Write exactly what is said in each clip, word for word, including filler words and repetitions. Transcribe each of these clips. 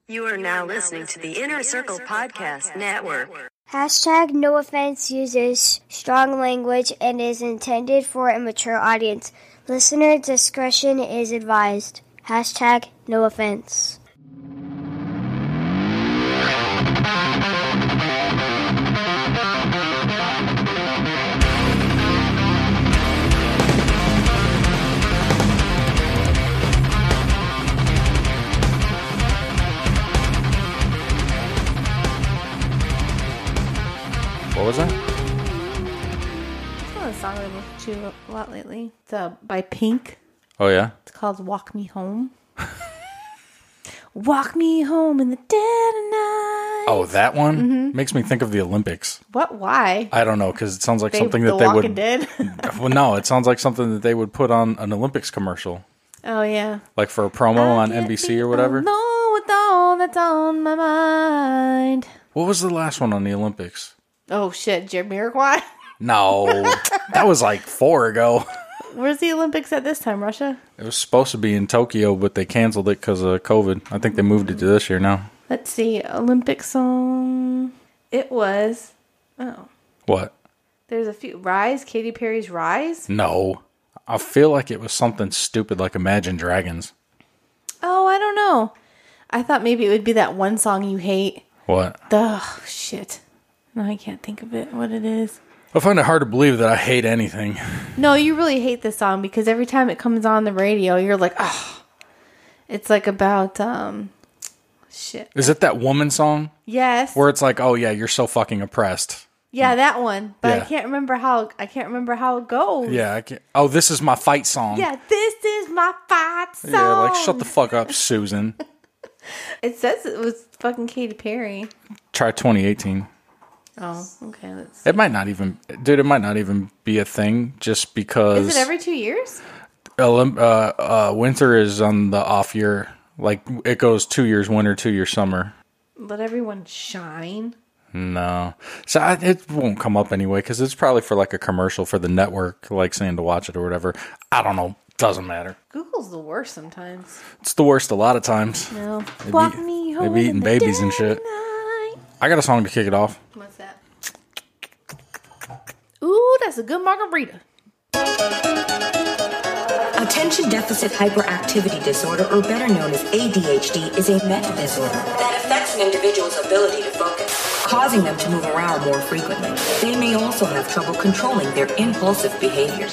You are now listening to the Inner Circle Podcast Network. Hashtag No Offense uses strong language and is intended for a mature audience. Listener discretion is advised. Hashtag No Offense. What was that? It's not a song I've listened to a lot lately. It's uh, by Pink. Oh, yeah? It's called Walk Me Home. Walk me home in the dead of night. Oh, that one? Mm-hmm. Makes me think of the Olympics. What? Why? I don't know, because it sounds like They- something the that they Walking would... Dead? Well, no, it sounds like something that they would put on an Olympics commercial. Oh, yeah. Like for a promo I on can't N B C be or whatever. alone with all that's on my mind. What was the last one on the Olympics? Oh, shit. Jamiroquai? No, that was like four ago. Where's the Olympics at this time? Russia? It was supposed to be in Tokyo, but they canceled it because of COVID. I think they moved it to this year now. Let's see. Olympic song. It was... Oh. What? There's a few. Rise. Katy Perry's Rise. No. I feel like it was something stupid like Imagine Dragons. Oh, I don't know. I thought maybe it would be that one song you hate. What? The shit. No, I can't think of it. What it is. I find it hard to believe that I hate anything. No, you really hate this song because every time it comes on the radio, you're like, oh. It's like about, um, shit. Is it that woman song? Yes. Where it's like, oh yeah, you're so fucking oppressed. Yeah, that one. But Yeah. I can't remember how, I can't remember how it goes. Yeah, I can't. Oh, this is my fight song. Yeah, this is my fight song. Yeah, like, shut the fuck up, Susan. It says it was fucking Katy Perry. Try twenty eighteen. Oh, okay. Let's It might not even, dude, it might not even be a thing just because. Is it every two years? Olymp- uh, uh, winter is on the off year. Like, it goes two years winter, two years summer. Let everyone shine. No. So I, it won't come up anyway because it's probably for like a commercial for the network, like saying to watch it or whatever. I don't know. Doesn't matter. Google's the worst sometimes. It's the worst a lot of times. No. They Walk be- me they home. be eating in the babies and dead shit. of night. I got a song to kick it off. What's that? Ooh, that's a good margarita. Attention deficit hyperactivity disorder, or better known as A D H D, is a mental disorder that affects an individual's ability to focus, causing them to move around more frequently. They may also have trouble controlling their impulsive behaviors.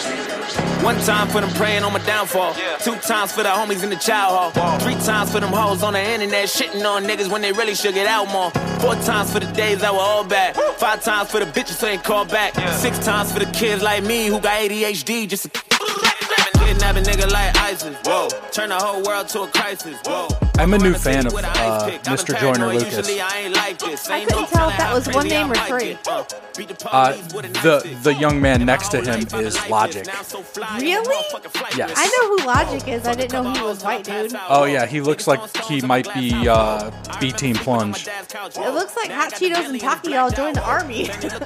One time for them praying on my downfall. Yeah. Two times for the homies in the child hall. Whoa. Three times for them hoes on the internet shitting on niggas when they really should get out more. Four times for the days that were all bad. Woo. Five times for the bitches who ain't called back. Yeah. Six times for the kids like me who got A D H D just to kidnap a nigga like ISIS. Whoa. Turn the whole world to a crisis. Whoa. I'm a new fan of uh, Mister Joyner Lucas. I couldn't tell if that was one name or three. Uh, the the young man next to him is Logic. Really? Yes. I know who Logic is. I didn't know he was white, dude. Oh yeah, he looks like he might be uh, B Team Plunge. It looks like Hot Cheetos and Taki all joined the army.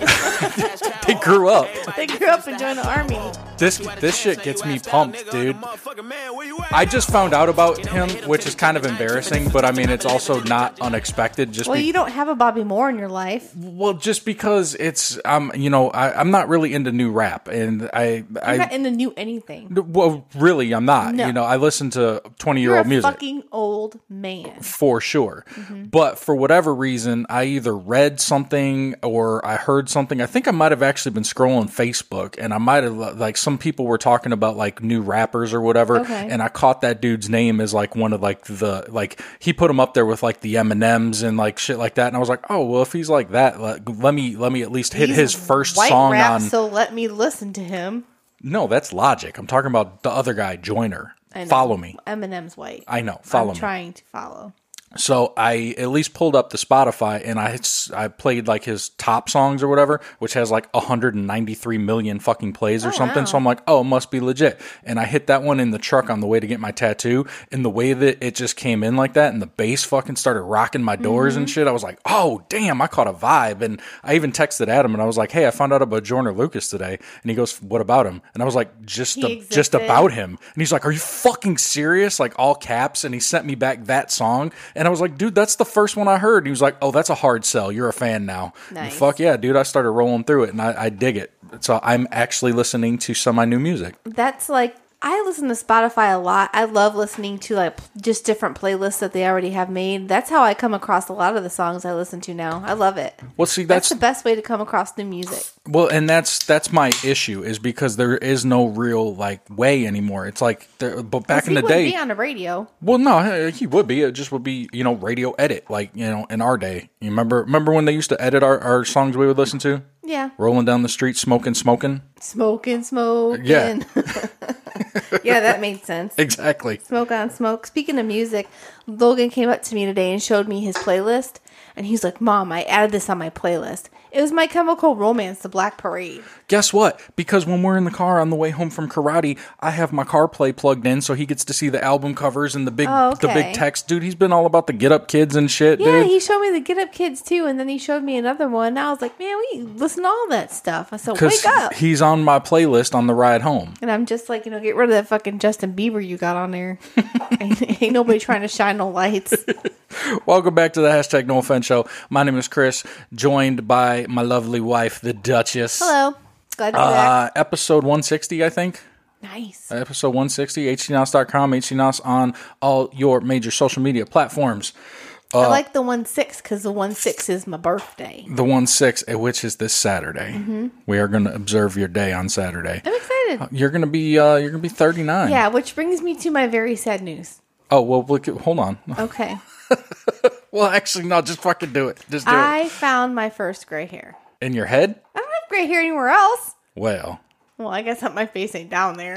They grew up. They grew up and joined the army. This this shit gets me pumped, dude. I just found out about him, which is kind of embarrassing, but I mean it's also not unexpected. Just Well, be- you don't have a Bobby Moore in your life. well, just because it's um, you know, I, I'm not really into new rap, and I You're I not into new anything. well, really, I'm not. No. You know, I listen to twenty year You're a old music. fucking old man. For sure. Mm-hmm. But for whatever reason, I either read something or I heard something. I think I might have actually been scrolling Facebook and I might have, like, some people were talking about like new rappers or whatever. Okay. And I caught that dude's name as like one of like the, like, he put him up there with like the Eminems and like shit like that. And I was like, oh, well, if he's like that, let, let me, let me at least hit He's his first white song rap, on. so let me listen to him. No, that's Logic. I'm talking about the other guy, Joyner. I know. Follow me. Eminem's white. I know. Follow I'm me. trying to follow. So I at least pulled up the Spotify and I I played like his top songs or whatever, which has like one hundred ninety-three million fucking plays or Oh, something. wow. So I'm like, oh, it must be legit. And I hit that one in the truck on the way to get my tattoo. And the way that it just came in like that and the bass fucking started rocking my doors Mm-hmm. and shit, I was like, oh, damn, I caught a vibe. And I even texted Adam and I was like, hey, I found out about Joyner Lucas today. And he goes, what about him? And I was like, just, He a, just existed. about him. And he's like, are you fucking serious? Like all caps. And he sent me back that song. And I was like, dude, that's the first one I heard. And he was like, oh, that's a hard sell. You're a fan now. Nice. Fuck yeah, dude. I started rolling through it, and I, I dig it. So I'm actually listening to semi-new music. That's like, I listen to Spotify a lot. I love listening to like just different playlists that they already have made. That's how I come across a lot of the songs I listen to now. I love it. Well, see, That's, that's, the best way to come across new music. well, and that's that's my issue is because there is no real like way anymore. It's like, there, but back in He the wouldn't day, be on the radio. well, no, he would be. It just would be, you know, radio edit, like, you know, in our day. You remember remember when they used to edit our, our songs we would listen to? Yeah. Rolling down the street, smoking, smoking. Smoking, smoking. Yeah. Yeah, that made sense. Exactly. Smoke on smoke. Speaking of music, Logan came up to me today and showed me his playlist. And he's like, Mom, I added this on my playlist. It was My Chemical Romance, The Black Parade. Guess what? Because when we're in the car on the way home from karate, I have my CarPlay plugged in so he gets to see the album covers and the big Oh, the okay. big text. Dude, he's been all about the Get Up Kids and shit, Yeah, dude. he showed me the Get Up Kids too. And then he showed me another one. And I was like, man, we listen to all that stuff. I said, Because wake up. he's on my playlist on the ride home. And I'm just like, you know, get rid of that fucking Justin Bieber you got on there. ain't, ain't nobody trying to shine no lights. Welcome back to the Hashtag No Offense Show. My name is Chris, joined by my lovely wife, the Duchess. Hello. Glad to be Uh, back. episode one sixty, I think. Nice. Episode one sixty, H C N O S dot com, H C N O S on all your major social media platforms. I like the one six because the one six is my birthday. The one six, which is this Saturday. Mm-hmm. We are going to observe your day on Saturday. I'm excited. You're going to be uh, you're going to be thirty-nine. Yeah, which brings me to my very sad news. Oh, well, look, hold on. Okay. Well, actually, no, just fucking do it. Just do I found my first gray hair. it. In your head? I don't have gray hair anywhere else. Well, Well, I guess that my face ain't down there.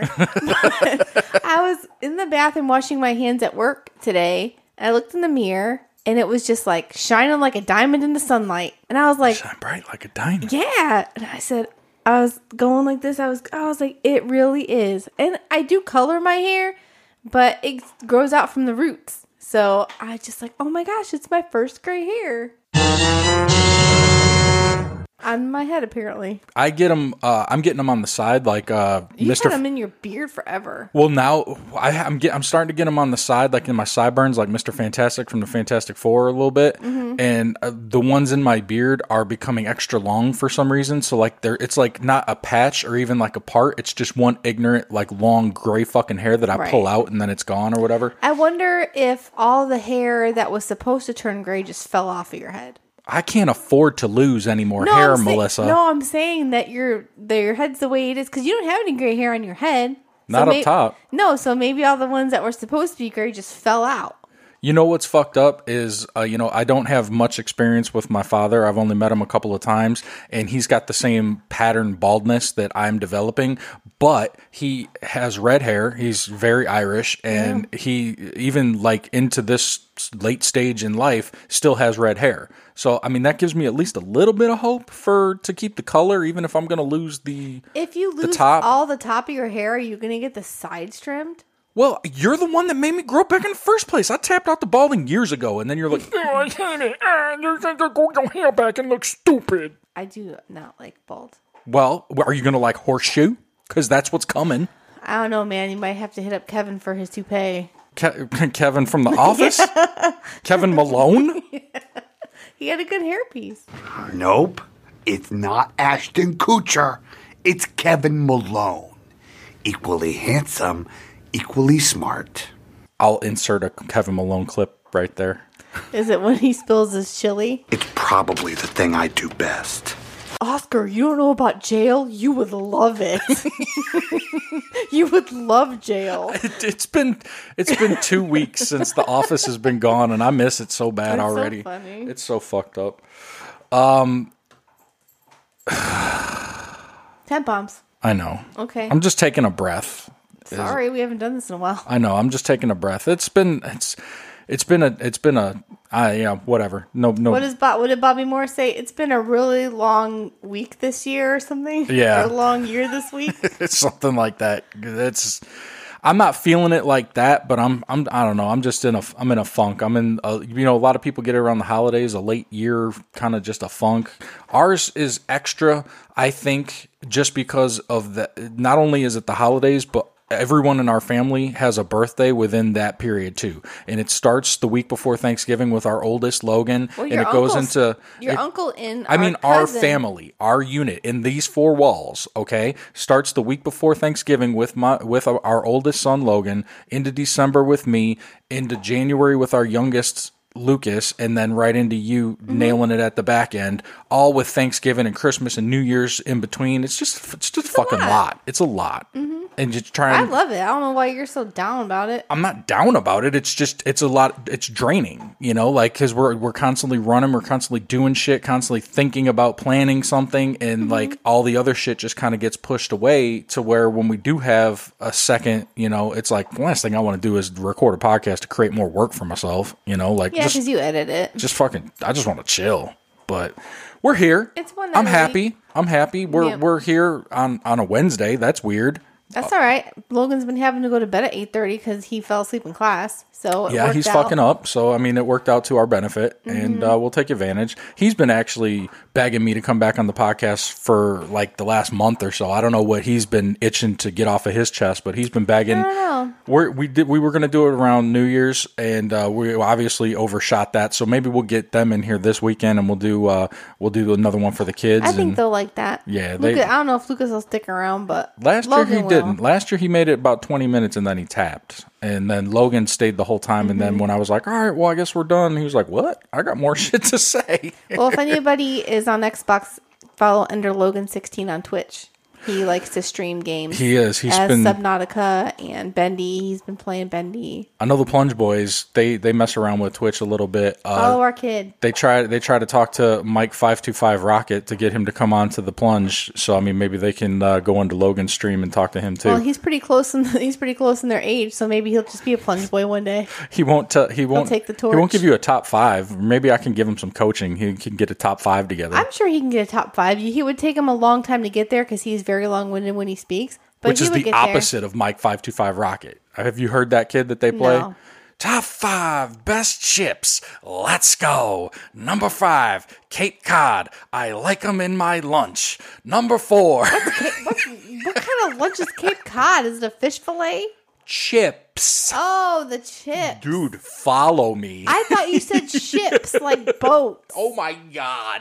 I was in the bathroom washing my hands at work today. And I looked in the mirror and it was just like shining like a diamond in the sunlight. And I was like, shine bright like a diamond. yeah. And I said, I was going like this. I was, I was like, it really is. And I do color my hair, but it grows out from the roots. So I just like, oh my gosh, it's my first gray hair. On my head, apparently. I get them, uh, I'm getting them on the side like uh, You Mister had them in your beard forever. Well, now I, I'm get, I'm starting to get them on the side, like in my sideburns, like Mister Fantastic from the Fantastic Four a little bit, Mm-hmm. and uh, the ones in my beard are becoming extra long for some reason. So like they're, it's like not a patch or even like a part. It's just one ignorant, like long gray fucking hair that I Right. pull out and then it's gone or whatever. I wonder if all the hair that was supposed to turn gray just fell off of your head. I can't afford to lose any more hair, I'm say- Melissa. No, I'm saying that your that your head's the way it is because you don't have any gray hair on your head. Not up may- top. No, so maybe all the ones that were supposed to be gray just fell out. You know what's fucked up is, uh, you know, I don't have much experience with my father. I've only met him a couple of times, and he's got the same pattern baldness that I'm developing, but he has red hair. He's very Irish, and yeah. he, even like into this late stage in life, still has red hair. So, I mean, that gives me at least a little bit of hope for to keep the color, even if I'm going to lose the If you lose top. all the top of your hair, are you going to get the sides trimmed? Well, you're the one that made me grow back in the first place. I tapped out the balding years ago, and then you're like, oh, I hate it. Ah, you're going to grow your hair back and look stupid. I do not like bald. Well, are you going to like horseshoe? Because that's what's coming. I don't know, man. You might have to hit up Kevin for his toupee. Ke- Kevin from The Office? Kevin Malone? He had a good hairpiece. Nope. It's not Ashton Kutcher. It's Kevin Malone. Equally handsome, equally smart. I'll insert a Kevin Malone clip right there. Is it when he spills his chili? It's probably the thing I do best. Oscar, you don't know about jail? You would love it. You would love jail. It, it's been it's been two weeks since The Office has been gone, and I miss it so bad That's so already. funny. It's so fucked up. Um, Ten bombs. I know. Okay. I'm just taking a breath. Sorry, we haven't done this in a while. I know. I'm just taking a breath. It's been it's it's been a it's been a I yeah whatever. No no. What is Bob? What did Bobby Moore say? It's been a really long week this year, or something. Yeah. Or a long year this week. It's something like that. It's I'm not feeling it like that, but I'm I'm I don't know. I'm just in a I'm in a funk. I'm in a, you know a lot of people get it around the holidays, a late year kind of just a funk. Ours is extra, I think, just because of the not only is it the holidays, but everyone in our family has a birthday within that period too, and it starts the week before Thanksgiving with our oldest Logan, Well, and your it goes uncle's- into Your it- uncle in I mean, our, our cousin- family, our unit in these four walls, okay, starts the week before Thanksgiving with my with our, our oldest son Logan, into December with me, into January with our youngest Lucas, and then right into you Mm-hmm. nailing it at the back end, all with Thanksgiving and Christmas and New Year's in between. It's just it's just a fucking lot. lot. It's a lot, Mm-hmm. and just I trying. love it. I don't know why you're so down about it. I'm not down about it. It's just it's a lot. It's draining, you know, like because we're we're constantly running, we're constantly doing shit, constantly thinking about planning something, and Mm-hmm. like all the other shit just kind of gets pushed away to where when we do have a second, you know, it's like the last thing I want to do is record a podcast to create more work for myself, you know, like Yeah, just because you edit it. just fucking. I just want to chill, but we're here. It's one night I'm a happy. week. I'm happy. We're Yep. we're here on on a Wednesday. That's weird. That's all right. Logan's been having to go to bed at eight thirty because he fell asleep in class. So it Yeah, worked he's out. fucking up. So, I mean, it worked out to our benefit, and Mm-hmm. uh, we'll take advantage. He's been actually begging me to come back on the podcast for like the last month or so. I don't know what he's been itching to get off of his chest, but he's been begging. I don't know. We're, we did. We were going to do it around New Year's, and uh, we obviously overshot that. So maybe we'll get them in here this weekend, and we'll do uh, we'll do another one for the kids. I think and they'll like that. Yeah, they- Lucas, I don't know if Lucas will stick around, but Last Logan year he will. didn't. Last year he made it about twenty minutes and then he tapped. And then Logan stayed the whole time. And Mm-hmm. then when I was like, all right, well, I guess we're done. He was like, what? I got more shit to say. Well, if anybody is on Xbox, follow under Logan sixteen on Twitch. He likes to stream games. He is. He's as been- Subnautica and Bendy. He's been playing Bendy. I know the Plunge Boys, they, they mess around with Twitch a little bit. Uh, Follow our kid. they try they try to talk to Mike five two five Rocket to get him to come on to the Plunge. So I mean maybe they can uh, go into Logan's stream and talk to him too. Well, he's pretty close in he's pretty close in their age, so maybe he'll just be a plunge boy one day. he won't t- he won't take the He won't torch. give you a top five. Maybe I can give him some coaching. He can get a top five together. I'm sure he can get a top five. He would take him a long time to get there because he's very long winded when he speaks. But Which he is would the get there. opposite of Mike five two five Rocket. Have you heard that kid that they play? No. Top five best chips. Let's go. Number five, Cape Cod. I like them in my lunch. Number four, What kind of lunch is Cape Cod? Is it a fish fillet? chips. Oh, the chips. Dude, follow me. I thought you said ships like boats. Oh my God.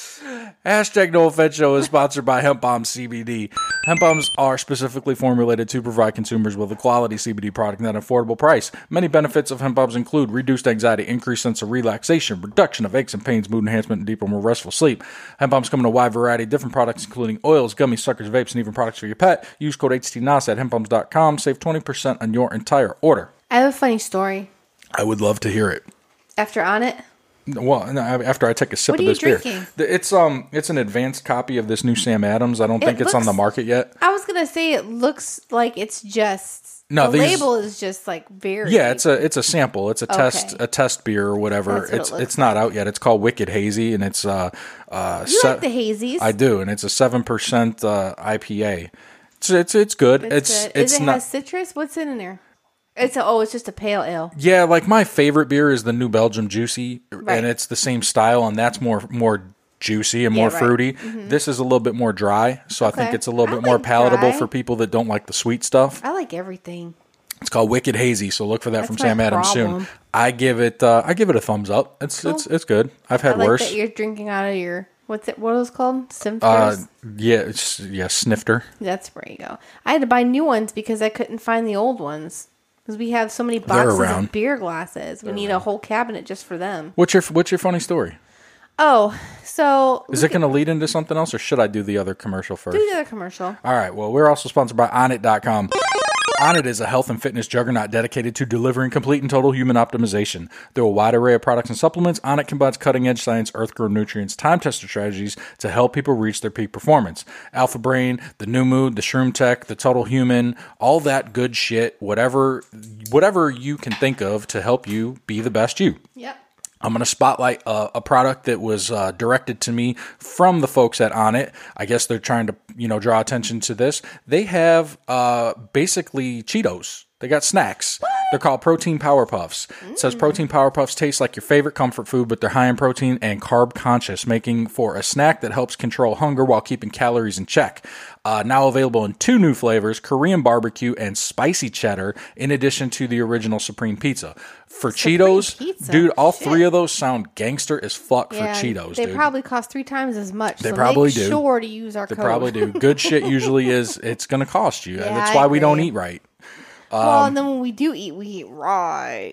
Hashtag No Offense Show is sponsored by Hemp Bombs C B D. Hemp Bombs are specifically formulated to provide consumers with a quality C B D product at an affordable price. Many benefits of Hemp Bombs include reduced anxiety, increased sense of relaxation, reduction of aches and pains, mood enhancement, and deeper, more restful sleep. Hemp Bombs come in a wide variety of different products, including oils, gummies, suckers, vapes, and even products for your pet. Use code H T N O S at hemp bombs dot com. Save twenty percent on your entire order. I have a funny story. I would love to hear it. After On It, Well, no, after I take a sip What of are you this beer, drinking? The- it's um, it's an advanced copy of this new Sam Adams. I don't It think it's on the looks- market yet. I was gonna say it looks like it's just No, the these- label is just like very Yeah, it's a it's a sample. It's a test Okay. a test beer or whatever. That's what it it's looks it's not out yet. It's called Wicked Hazy, and it's uh uh. You se- like the hazies? I do, and it's a seven percent uh, I P A. It's it's it's good. It's, It's good. it's, Is it not. has citrus? What's in there? It's a, oh, it's just a pale ale. Yeah, like my favorite beer is the New Belgium Juicy, Right. and it's the same style, and that's more more juicy and more Yeah, right. fruity. This is a little bit more dry, so I think Okay. it's a little I bit more like palatable dry. for people that don't like the sweet stuff. I like everything. It's called Wicked Hazy, so look for that That's from my Sam Adams problem. soon. I give it uh, I give it a thumbs up. It's it's it's good. I've had I like worse. that you're drinking out of your what's it? What are those called? Simsters. Uh, yeah, it's yeah, snifter. That's where you go. I had to buy new ones because I couldn't find the old ones because we have so many boxes around. of beer glasses. We need a whole cabinet just for them. What's your what's your funny story? Oh, so Is it going to lead into something else, or should I do the other commercial first? do the other commercial. All right. Well, we're also sponsored by Onnit dot com. Onnit is a health and fitness juggernaut dedicated to delivering complete and total human optimization. Through a wide array of products and supplements, Onnit combines cutting-edge science, earth-grown nutrients, time-tested strategies to help people reach their peak performance. Alpha Brain, the New Mood, the Shroom Tech, the Total Human, all that good shit, whatever, whatever you can think of to help you be the best you. Yep. I'm going to spotlight a, a product that was uh, directed to me from the folks at Onnit. I guess they're trying to, you know, draw attention to this. They have uh, basically Cheetos. They got snacks. They're called Protein Power Puffs. It says Protein Power Puffs taste like your favorite comfort food, but they're high in protein and carb conscious, making for a snack that helps control hunger while keeping calories in check. Uh, now available in two new flavors, Korean barbecue and spicy cheddar, in addition to the original Supreme Pizza. For Supreme Cheetos, Pizza? dude, all Shit. three of those sound gangster as fuck Yeah, for Cheetos, they dude. probably cost three times as much. They so probably make do. sure to use our They code. probably do. Good shit usually is, it's going to cost you. Yeah, That's I why we don't agree. eat right. Well, and then when we do eat, we eat right.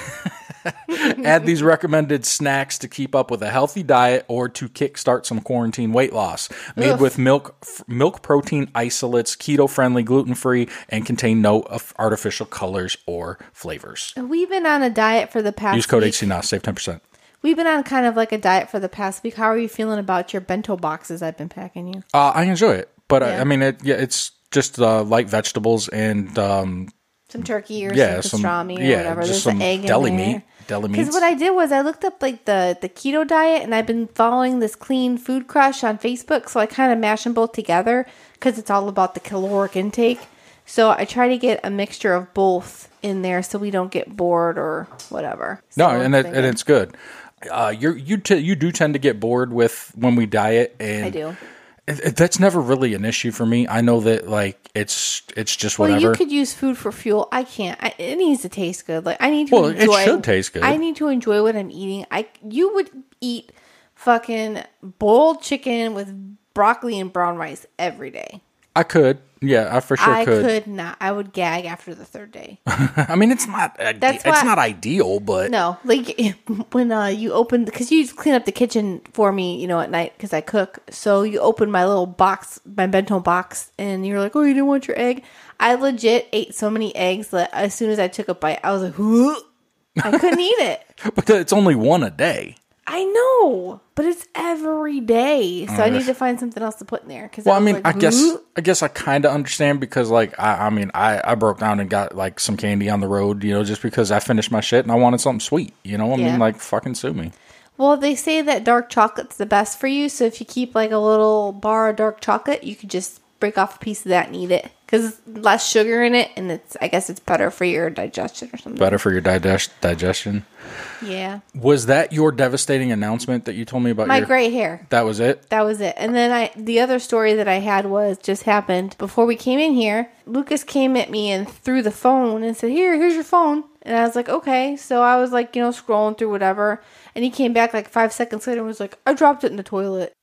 Add these recommended snacks to keep up with a healthy diet or to kickstart some quarantine weight loss. Made Ugh. with milk f- milk protein isolates, keto-friendly, gluten-free, and contain no of artificial colors or flavors. We've been on a diet for the past Use code week. H C N O S, save ten percent. We've been on kind of like a diet for the past week. How are you feeling about your bento boxes I've been packing you? Uh, I enjoy it, but I, Yeah. I mean, it, yeah, it's just uh, light vegetables and um, Some turkey or yeah, some some pastrami or yeah, whatever. just There's some an egg deli in there. meat, deli Because meats. what I did was I looked up like the, the keto diet, and I've been following this Clean Food Crush on Facebook, so I kind of mash them both together because it's all about the caloric intake. So I try to get a mixture of both in there so we don't get bored or whatever. No, So and it's it, been and good. it's good. Uh, you're, you t- you do tend to get bored with when we diet, and I do. It, it- that's never really an issue for me. I know that like it's it's just Well, whatever. you could use food for fuel. I can't. I, it needs to taste good. Like I need to Well, it enjoy. should taste good. I need to enjoy what I'm eating. I you would eat fucking boiled chicken with broccoli and brown rice every day. I could, yeah, I for sure I could. could. not. I would gag after the third day. I mean, it's not ide- That's it's why- not ideal, but No, like when uh, you open because you clean up the kitchen for me, you know, at night because I cook. So you open my little box, my bento box, and you're like, "Oh, you didn't want your egg." I legit ate so many eggs that as soon as I took a bite, I was like, "Whoa!" I couldn't eat it. but it's only one a day. I know, but it's every day, so I need to find something else to put in there. Cause Well, I was mean, like, I guess "Whoa." I guess I kind of understand because, like, I, I mean, I, I broke down and got like some candy on the road, you know, just because I finished my shit and I wanted something sweet, you know. I Yeah. mean, like, fucking sue me. Well, they say that dark chocolate's the best for you. So if you keep like a little bar of dark chocolate, you could just break off a piece of that and eat it because less sugar in it, and it's I guess it's better for your digestion or something. Better for your digest digestion. Yeah, Was that your devastating announcement that you told me about? my your, gray hair. That was it. That was it. And then I, the other story that I had was just happened before we came in here. Lucas came at me and threw the phone and said, "Here, here's your phone." And I was like, "Okay." So I was like, you know, scrolling through whatever. And he came back like five seconds later and was like, "I dropped it in the toilet."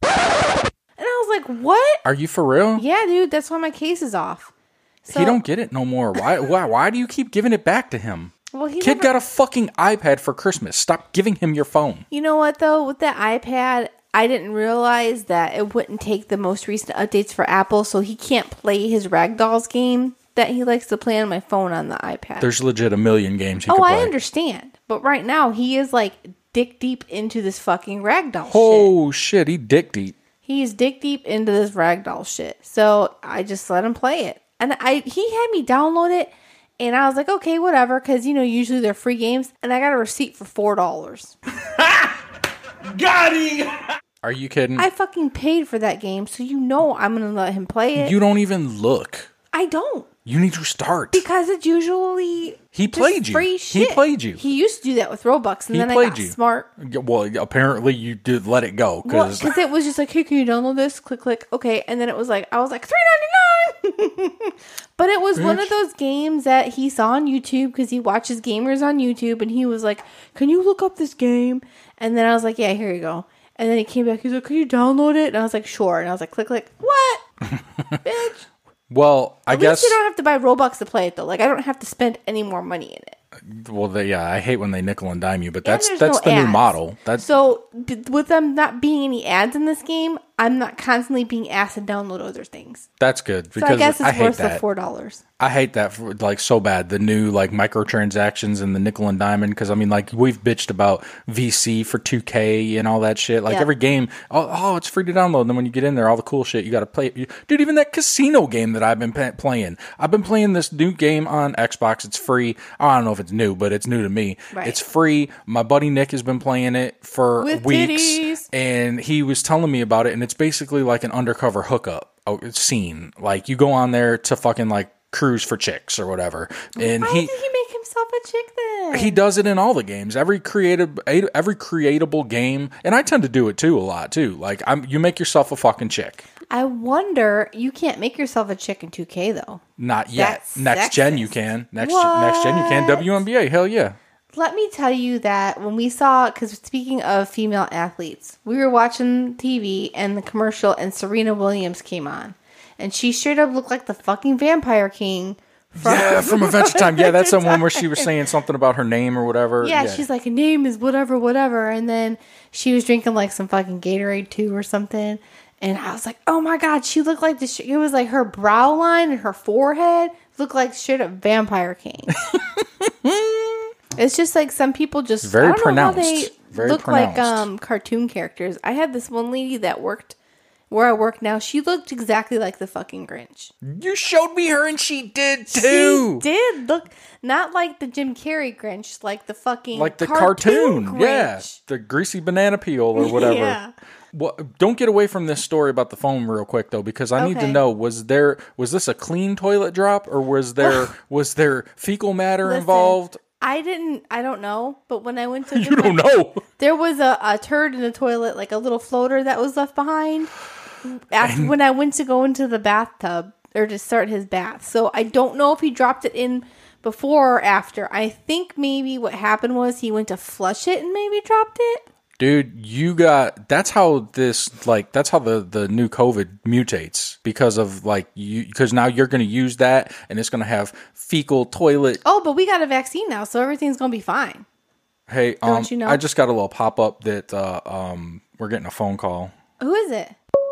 And I was like, "What?" Are you for real? Yeah, dude, that's why my case is off. So, He don't get it no more. Why? Why? Why do you keep giving it back to him? Well, he Kid never- got a fucking iPad for Christmas. Stop giving him your phone. You know what though? With the iPad, I didn't realize that it wouldn't take the most recent updates for Apple, so he can't play his Ragdolls game that he likes to play on my phone on the iPad. There's legit a million games he oh, could play. I understand, but right now he is like dick deep into this fucking Ragdoll shit. Oh shit, he dick deep. He's dick deep into this Ragdoll shit. So I just let him play it, and I he had me download it. And I was like, okay, whatever, because, you know, usually they're free games. And I got a receipt for four dollars. Got him! Are you kidding? I fucking paid for that game, so you know I'm going to let him play it. You don't even look. I don't. You need to start. Because it's usually He just played you. free He shit. played you. He used to do that with Robux, and He then I played got you. smart. Well, apparently you did let it go Well, because because it was just like, hey, can you download this? Click, click. Okay. And then it was like, I was like, three ninety-nine. But it was one of those games that he saw on YouTube because he watches gamers on YouTube. And he was like, can you look up this game? And then I was like, yeah, here you go. And then he came back. He's like, can you download it? And I was like, sure. And I was like, click, click. What? Bitch. well, I At guess. least you don't have to buy Robux to play it, though. Like, I don't have to spend any more money in it. Well, they, yeah, I hate when they nickel and dime you, but And that's there's that's no the new ads. model. That's So, d- with them not being any ads in this game, I'm not constantly being asked to download other things. that's good So because I guess it's hate worth the that. four dollars. I hate that for, like so bad. The new like microtransactions and the nickel and diamond because I mean like we've bitched about V C for two K and all that shit. Like Yeah. every game, oh, oh, it's free to download. And then when you get in there, all the cool shit you got to play. You, dude, even that casino game that I've been pa- playing. I've been playing this new game on Xbox. It's free. I don't know if it's new, but it's new to me. Right. It's free. My buddy Nick has been playing it for With weeks, titties. and he was telling me about it. And it's basically like an undercover hookup oh, scene. Like you go on there to fucking like cruise for chicks or whatever. And Why he did he make himself yourself a chick then. He does it in all the games. Every creative, every creatable game, and I tend to do it too a lot too. Like I'm, you make yourself a fucking chick. I wonder, you can't make yourself a chick in two K though. Not yet. That's next sexist. gen you can. Next What? next gen you can. W N B A, hell yeah. Let me tell you that when we saw, because speaking of female athletes, we were watching T V and the commercial and Serena Williams came on. And she straight up looked like the fucking Vampire King. From Yeah, from Adventure Time. Yeah, that's the one where she was saying something about her name or whatever. Yeah, she's like, a name is whatever, whatever. And then she was drinking like some fucking Gatorade too or something. And I was like, oh my God, she looked like this. It was like her brow line and her forehead looked like straight up Vampire King. It's just like some people just Very I don't pronounced. know how they Very look like pronounced. um, cartoon characters. I had this one lady that worked where I work now. She looked exactly like the fucking Grinch. You showed me her and she did too. She did look not like the Jim Carrey Grinch, like the fucking Like the cartoon. cartoon. Grinch. Yeah. The greasy banana peel or whatever. Yeah. Well, don't get away from this story about the phone real quick though, because I need to Okay. know, was there was this a clean toilet drop or was there was there fecal matter Listen, involved? I didn't. I don't know. But when I went to, You don't know. there was a, a turd in the toilet, like a little floater that was left behind. After when I went to go into the bathtub or to start his bath, so I don't know if he dropped it in before or after. I think maybe what happened was he went to flush it and maybe dropped it. Dude, you got that's how this like that's how the the new COVID mutates because of like you because now you're going to use that and it's going to have fecal toilet. Oh, but we got a vaccine now, so everything's gonna be fine. Hey, um, Don't you know? I just got a little pop up that uh, um we're getting a phone call. Who is it?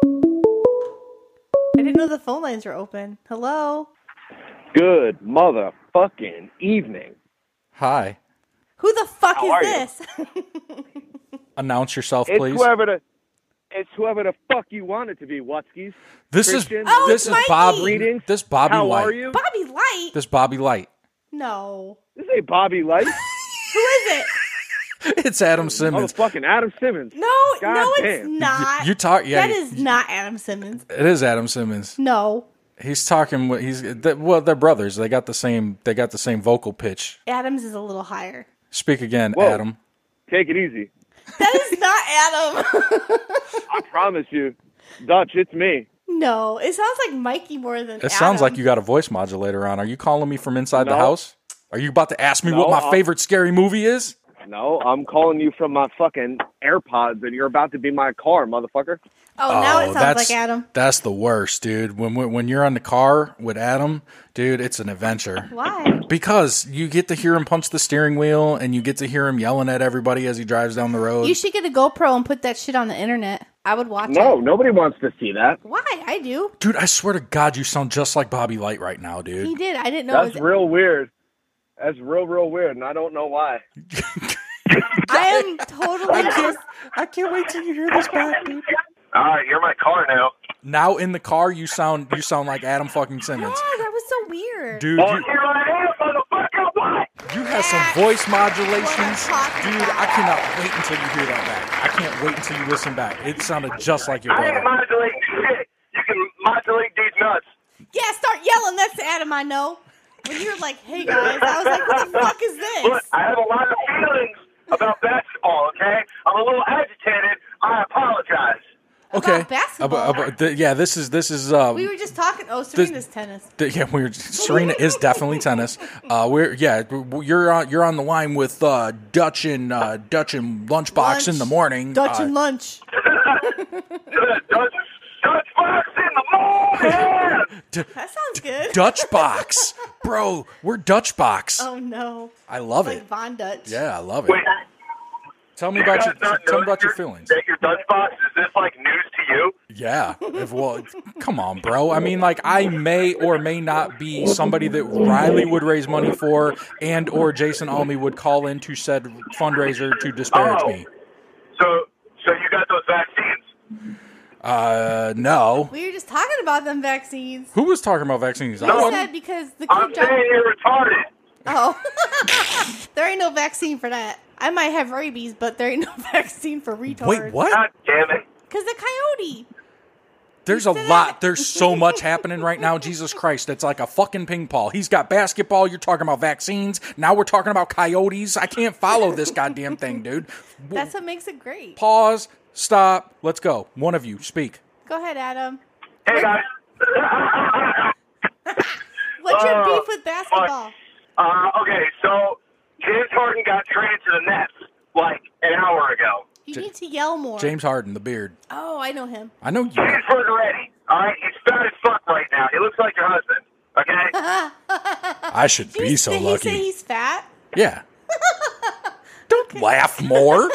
I didn't know the phone lines were open. Hello? Good motherfucking evening. Hi, Who the fuck How are you? is this? announce yourself, It's please. whoever the it's whoever the fuck you want it to be, Wutskis. This Christian, is Oh, this it's is Mikey. Bob. Greetings. This Bobby How Light. are you? Bobby Light? This Bobby Light. No. This ain't Bobby Light. Who is it? It's Adam Simmons. Motherfucking Adam Simmons. No, God no, it's damn. not. You talk. Yeah, That is not Adam Simmons. it is Adam Simmons. No. He's talking. with- He's they- well, they're brothers. They got the same. They got the same vocal pitch. Adams is a little higher. Speak again, Whoa. Adam. Take it easy. That is not Adam. I promise you. Dutch, it's me. No, it sounds like Mikey more than It sounds like you got a voice modulator on. Are you calling me from inside the No. house? Are you about to ask me No, what my I'll- favorite scary movie is? No, I'm calling you from my fucking AirPods and you're about to be my car, motherfucker. Oh, now it sounds that's, like Adam. That's the worst, dude. When when when you're on the car with Adam, dude, it's an adventure. Why? Because you get to hear him punch the steering wheel and you get to hear him yelling at everybody as he drives down the road. You should get a GoPro and put that shit on the internet. I would watch No, it. nobody wants to see that. Why? I do. Dude, I swear to God, you sound just like Bobby Light right now, dude. He did. I didn't know. That's it was, real weird. That's real, real weird, and I don't know why. I am totally just. I can't wait till you hear this back, dude. All right, you're my car now. Now in the car, you sound you sound like Adam fucking Simmons, Yeah, that was so weird. dude. You, here I am, motherfucker. What? you have some voice modulations, What I'm talking dude. about. I cannot wait until you hear that back. I can't wait until you listen back. It sounded just like your brother. modulating shit. You can modulate these nuts. Yeah, start yelling. That's the Adam I know. When you're like, "Hey guys," I was like, "What the fuck is this?" I have a lot of feelings about basketball, okay? I'm a little agitated. I apologize. Okay, About basketball? About- about- th- yeah, this is this is. Uh, We were just talking. Oh, Serena's tennis. th- yeah, we're Serena is definitely tennis. Uh, we're yeah, w- you're on you're on the line with uh, Dutch and uh, Dutch and Lunchbox Lunch. in the morning. Dutch uh, and lunch. Dutch, Dutch box in the morning. That sounds good. Dutch Box, bro. We're Dutch Box. Oh no. I love Like it. Von Dutch. Yeah, I love it. Tell me about your tell me about your feelings. That your Dutch box, is this like news to you? Yeah. If, well, come on, bro. I mean, like, I may or may not be somebody that Riley would raise money for, and or Jason Almy would call into said fundraiser to disparage Oh. me. So, so you got those vaccines? Uh, no. We were just talking about them vaccines. Who was talking about vaccines? I You wasn't. said because the I'm kid dropped. saying you're retarded. Oh, there ain't no vaccine for that. I might have rabies, but there ain't no vaccine for retards. Wait, what? God damn it. Because the coyote. There's a lot. There's so much happening right now. Jesus Christ. It's like a fucking ping pong. He's got basketball. You're talking about vaccines. Now we're talking about coyotes. I can't follow this goddamn thing, dude. That's what makes it great. Pause. Stop. Let's go. One of you, speak. Go ahead, Adam. Hey, guys. What's your Uh, beef with basketball? Uh, okay, so James Harden got traded to the Nets like an hour ago. You need to yell more. James Harden, the beard. Oh, I know him. I know you. Cheeseburger Eddie. All right, he's fat as fuck right now. He looks like your husband. Okay. I should Did be he- so did lucky. he say he's fat? Yeah. Don't laugh more.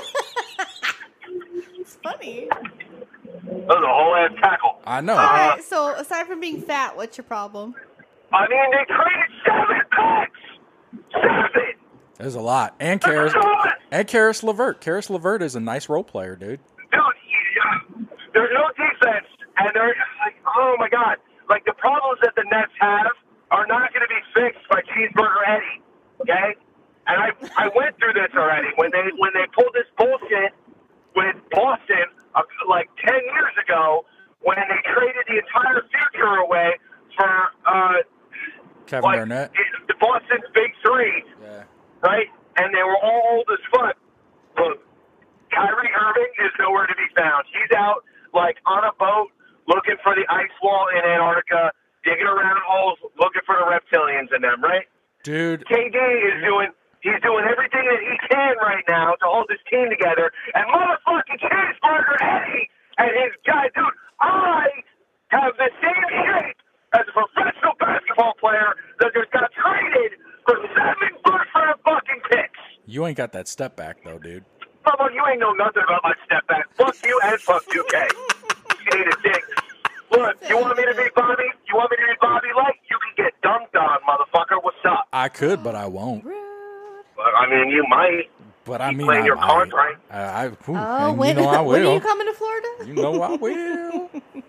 It's funny. That was a whole ass tackle. I know. All right, so aside from being fat, what's your problem? I mean, they traded seven picks. Seven. There's a lot. And Karis, and Karis LeVert. Karis LeVert is a nice role player, dude. Dude, yeah, there's no defense, and they're like, oh my god, like the problems that the Nets have are not going to be fixed by Cheeseburger Eddie, okay? And I I went through this already when they when they pulled this bullshit with Boston uh, like ten years ago when they traded the entire future away for uh, Kevin like, Garnett. it- the Boston's big three. Yeah. Right? And they were all old as fuck. Look, Kyrie Irving is nowhere to be found. He's out, like, on a boat looking for the ice wall in Antarctica, digging around holes, looking for the reptilians in them, right? Dude. K D is doing, he's doing everything that he can right now to hold his team together. And motherfucking Cheeseburger Eddie and his guy, dude, I have the same shape as a professional basketball player that just got traded for seven first-round fucking picks. You ain't got that step back, though, dude. Mama, you ain't know nothing about my step back. Fuck you and fuck two K. You need a dick. Look, you want me to be Bobby? You want me to be Bobby Light? You can get dunked on, motherfucker. What's up? I could, but I won't. Well, I mean, you might. But I You mean, playing I your might. cards right. I, I, ooh, Oh, and when, you know I when are will. you coming to Florida? You know I will.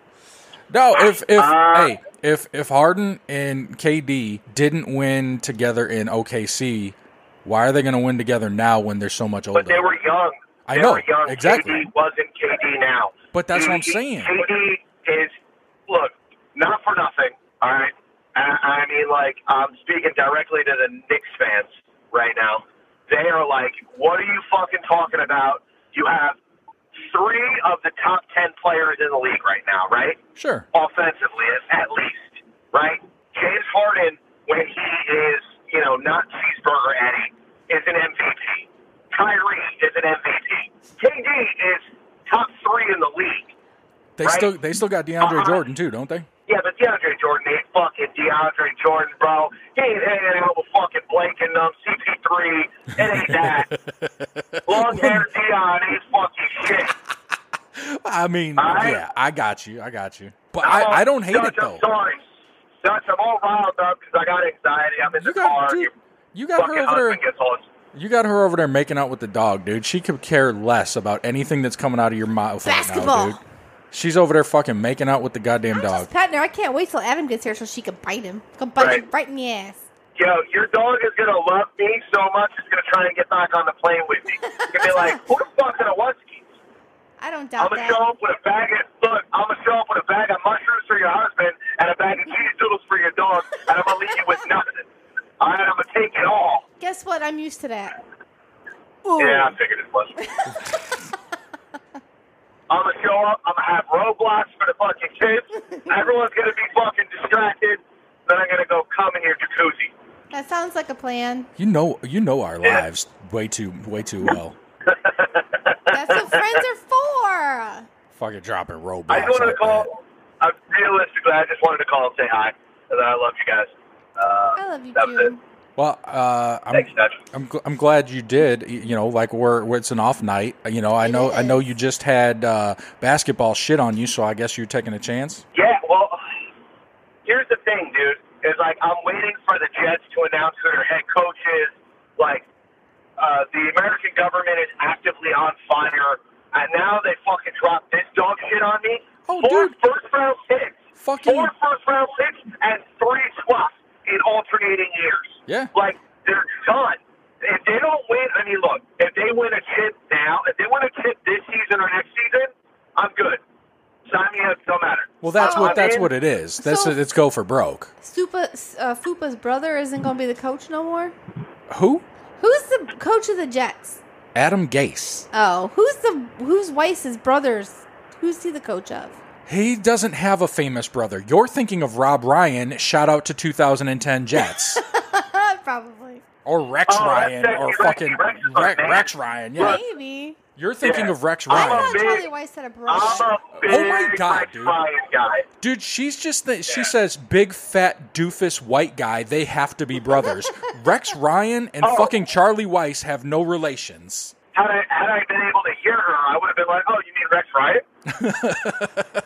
No, if if Uh, hey, if if Harden and K D didn't win together in O K C, why are they going to win together now when they're so much older? But they were young. I they know, were young. exactly. K D wasn't K D now. But that's He- what I'm saying. K D is, look, not for nothing, all right? I, I mean, like, I'm speaking directly to the Knicks fans right now. They are like, what are you fucking talking about? You have three of the top ten players in the league right now, right? Sure. Offensively, at least, right? James Harden, when he is, you know, not Cheeseburger Eddie, is an M V P. Kyrie is an M V P. K D is top three in the league. They right? still they still got DeAndre Uh-huh. Jordan too, don't they? Yeah, but DeAndre Jordan ain't fucking DeAndre Jordan, bro. He ain't hanging out with fucking Blake and um, C P three. It ain't that. Long hair Deion ain't fucking shit. I mean, All right? yeah, I got you, I got you. But I'm all- I, I don't hate Dutch, it though. I'm sorry. Dutch, I'm all riled up because I got anxiety. I'm in You the got- car. dude, Your You got fucking her over there. husband gets all You got her over there making out with the dog, dude. She could care less about anything that's coming out of your mouth right Basketball. now, dude. She's over there fucking making out with the goddamn I'm dog. just petting her. I can't wait till Adam gets here so she can bite him. Go bite Right. him right in the ass. Yo, your dog is going to love me so much it's going to try and get back on the plane with me. It's going to be like, who the fuck are the Wunskies? I don't I'm doubt going to that. show up with a bag of, look, I'm going to show up with a bag of mushrooms for your husband and a bag of cheese doodles for your dog, and I'm going to leave you with nothing. All right, I'm going to take it all. Guess what? I'm used to that. Yeah, I figured it was. I'm going to show up. I'm going to have roadblocks for the fucking kids. Everyone's going to be fucking distracted. Then I'm going to go come in your jacuzzi. That sounds like a plan. You know, you know our lives way too, way too well. That's what friends are for. Fucking dropping roadblocks. I just wanted like to call. I, realistically, I just wanted to call and say hi. And that I love you guys. Uh, I love you that was too. it. Well, uh, I'm, Thanks, Dutch. I'm, gl- I'm glad you did. y- You know, like we're, we're it's an off night. You know, I It know, I is. know you just had uh, basketball shit on you, so I guess you're taking a chance. Yeah, well, here's the thing, dude. Is like I'm waiting for the Jets to announce who their head coach is. Like, uh, the American government is actively on fire, and now they fucking dropped this dog shit on me. Oh, Four dude. first round picks. Fucking- Four first round picks and three swaps in alternating years. Yeah. Like, they're done. If they don't win, I mean, look, if they win a chip now, if they win a chip this season or next season, I'm good. sign me up, no matter. Well, that's Uh, what I'm that's in. what it is. That's So- it's go for broke. Fupa, uh, Fupa's brother isn't going to be the coach no more? Who? Who's the coach of the Jets? Adam Gase. Oh, who's the who's Weiss's brothers? Who's he the coach of? He doesn't have a famous brother. You're thinking of Rob Ryan. Shout out to two thousand ten Jets. Probably. Or Rex Oh, Ryan. that's Or Rex- fucking Rex, Rex, man. Rex Ryan. Yeah. Maybe. You're thinking Yeah. of Rex I'm I a Ryan. thought big- Charlie Weiss had a brother. I'm a big Oh my God, Rex dude. Ryan guy. Dude, she's just the, she Yeah. says big fat doofus white guy. They have to be brothers. Rex Ryan and Oh. fucking Charlie Weiss have no relations. Had I, had I been able to hear her, I would have been like, oh, you mean Rex Ryan?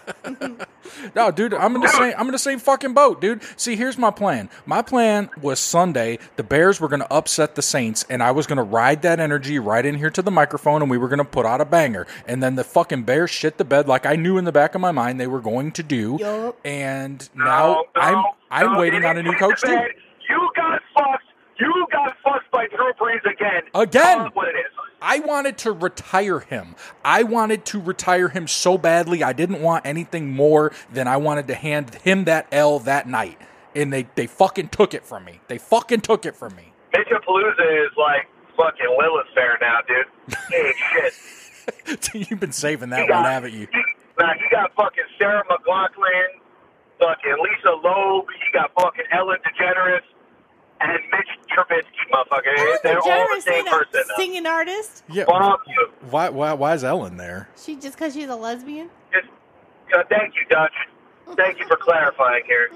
No, dude, I'm in the same I'm in the same fucking boat, dude. See, here's my plan. My plan was Sunday, the Bears were gonna upset the Saints, and I was gonna ride that energy right in here to the microphone, and we were gonna put out a banger. And then the fucking Bears shit the bed like I knew in the back of my mind they were going to do. Yup. And No, now no, I'm I'm no, waiting it on a new ain't coach too. bad. You got fucked. You got fucked by Drew Brees again. Again. Call it what it is. I wanted to retire him. I wanted to retire him so badly. I didn't want anything more than I wanted to hand him that L that night. And they, they fucking took it from me. They fucking took it from me. Mitchapalooza is like fucking Lilith Fair now, dude. He ain't shit. You've been saving He that got, one, haven't you? He, nah, he got fucking Sarah McLachlan, fucking Lisa Loeb, he got fucking Ellen DeGeneres, and Mitch Trubisky, motherfucker. Ellen They're all the DeGeneres same ain't a person. now. singing artist. Yeah. Fuck you. Why, why, why is Ellen there? She just because she's a lesbian. Just, uh, thank you, Dutch. Thank you for clarifying here.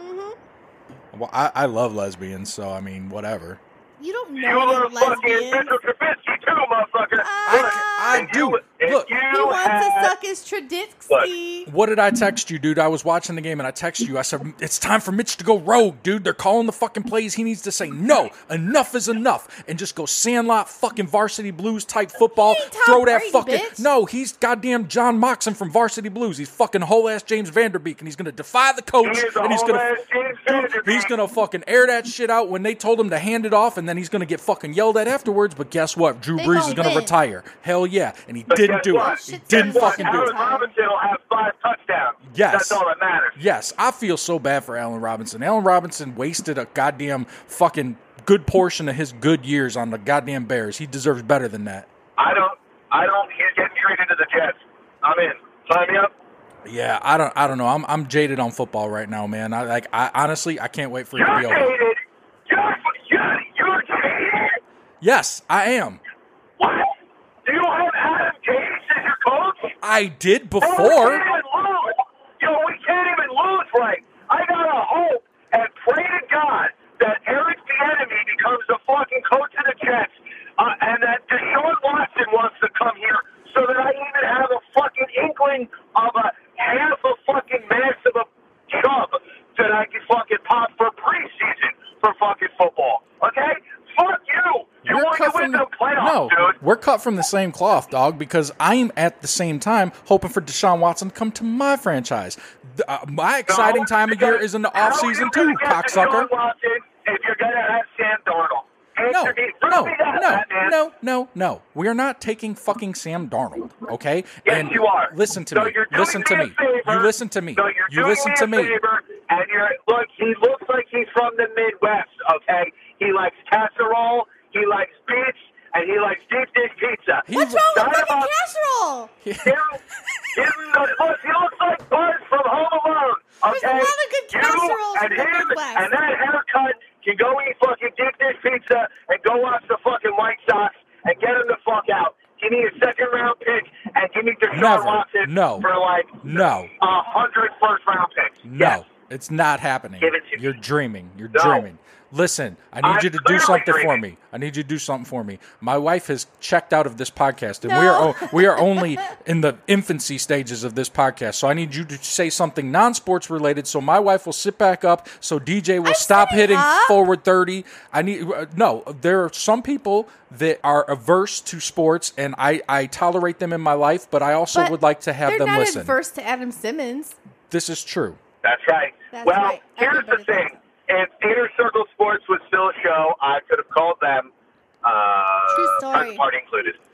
Well, I, I love lesbians, so I mean, whatever. You don't You know are any fucking lesbians. Mitchell Trubisky too, motherfucker. I- Look, I if do. you- if Look. you He wants had- to suck his Traditsky. What did I text you, dude? I was watching the game and I texted you. I said, it's time for Mitch to go rogue, dude. They're calling the fucking plays. He needs to say, no, enough is enough. And just go Sandlot fucking Varsity Blues type football. He ain't Tom Throw that Brady, fucking. bitch. No, he's goddamn John Moxon from Varsity Blues. He's fucking whole ass James Vanderbeek. And he's going to defy the coach. He is a and he's going whole-ass James Vanderbeek. He's going to fucking air that shit out when they told him to hand it off. And then he's going to get fucking yelled at afterwards. But guess what? Drew They Brees gonna is going to win. retire. Hell yeah. And he But didn't guess do what? it. He Shit's didn't gonna fucking do Allen it. Robinson will have five touchdowns. Yes. That's all that matters. Yes, I feel so bad for Allen Robinson. Allen Robinson wasted a goddamn fucking good portion of his good years on the goddamn Bears. He deserves better than that. I don't. I don't. He's getting traded to the Jets. I'm in. Sign me up. Yeah, I don't I don't know. I'm I'm jaded on football right now, man. I like I honestly I can't wait for it to You're be over. jaded. You're you're you're jaded. Yes, I am. What? Do you have Adam Gase as your coach? I did Bro, we before. can't even lose. Yo, we can't even lose right. I gotta hope and pray to God that Eric Bieniemy becomes the fucking coach of the Jets, uh, and that Deshaun Watson wants to come here, so that I even have a fucking inkling of a half a fucking mass of a chub that I can fucking pop for preseason for fucking football. Okay? Fuck you. You We're want to cut win from the the, playoffs, no, dude. we're cut from the same cloth, dog, because I'm at the same time hoping for Deshaun Watson to come to my franchise. The- uh, my exciting No, time of year because is in the how off are season you too, gonna get cocksucker. Deshaun Watson if you're gonna have Sam Darnold? No, Answer me. Prove no, me that, no, Batman. no, no, no. We are not taking fucking Sam Darnold, okay? Yes, and you are. Listen to So me. you're doing Listen to me a me. favor. You listen to me. So you're You doing listen me to a me. favor, and you're look. He looks like he's from the Midwest. Okay, he likes casserole. He likes beets, and he likes deep dish pizza. He- What's wrong with Not fucking about- casserole? Give him, give him the look. He looks like Buzz from Home Alone. Okay, There's a lot of good you casseroles and in the him Midwest. and that haircut can go eat fucking deep dish pizza and go watch the fucking White Sox and get him the fuck out. Give me a second round pick and give me Deshaun Never. Watson No. for like No. a hundred first round picks. No, Yes. it's not happening. Give it to me. You're dreaming. You're No. dreaming. Listen, I need I'm you to do clearly something for dreaming. me. I need you to do something for me. My wife has checked out of this podcast, and we No. are o- we are only in the infancy stages of this podcast. So I need you to say something non-sports related, so my wife will sit back up, so D J will I'm stop sitting hitting up. forward thirty. I need uh, no. There are some people that are averse to sports, and I I tolerate them in my life, but I also But would like to have they're them not listen. adverse to Adam Simmons. This is true. That's right. That's well, right. here's the Everybody thing. does. If Inner Circle Sports was still a show, I could have called them. Uh, True story. First party included.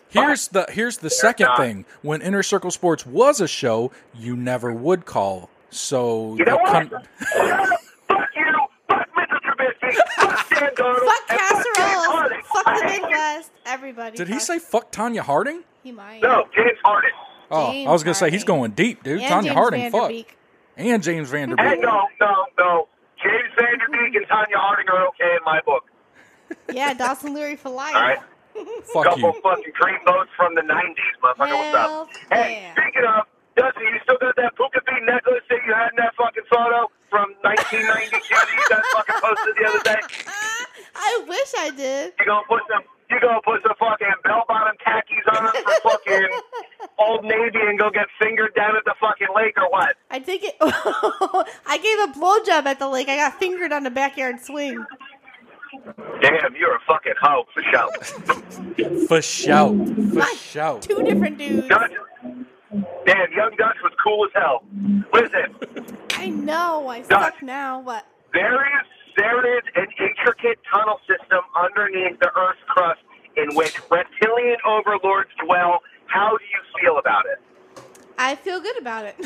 Here's the here's the second not. thing. When Inner Circle Sports was a show, you never would call. So You know the what? con- Fuck you. Fuck Mitchell Trubisky. Fuck Dan Darnold. Fuck and Fuck James casseroles. Harden. Fuck I the hate you. Midwest. Everybody. did he fuck- say fuck Tanya Harding? He might. No, James Harden. Oh, James I was gonna say he's Harden. going deep, dude. And Tanya James Harding, fuck, Vanderbeek. and James Hey, Vanderbeek. no, no, no. James Vanderbeek and Tanya Harding are okay in my book. Yeah, Dawson Leary for life. All right? Fuck Couple you. fucking dream boats from the nineties, motherfucker. Hell What's up? Hey, yeah. speaking of, Dusty, you still got that puka bean necklace that you had in that fucking photo from nineteen ninety-two that you guys fucking posted the other day? I wish I did. You gonna put some, you gonna put some fucking bell-bottom khakis on for fucking Old Navy and go get fingered down at the fucking lake or what? I take it. I gave a blowjob at the lake. I got fingered on the backyard swing. Damn, you're a fucking hoe for sure. For show, for My- show. Two different dudes. Dutch, damn, Young Dutch was cool as hell. Listen, I know. I Dutch. suck now. What? there is there is an intricate tunnel system underneath the Earth's crust in which reptilian overlords dwell. How do you feel about it? I feel good about it.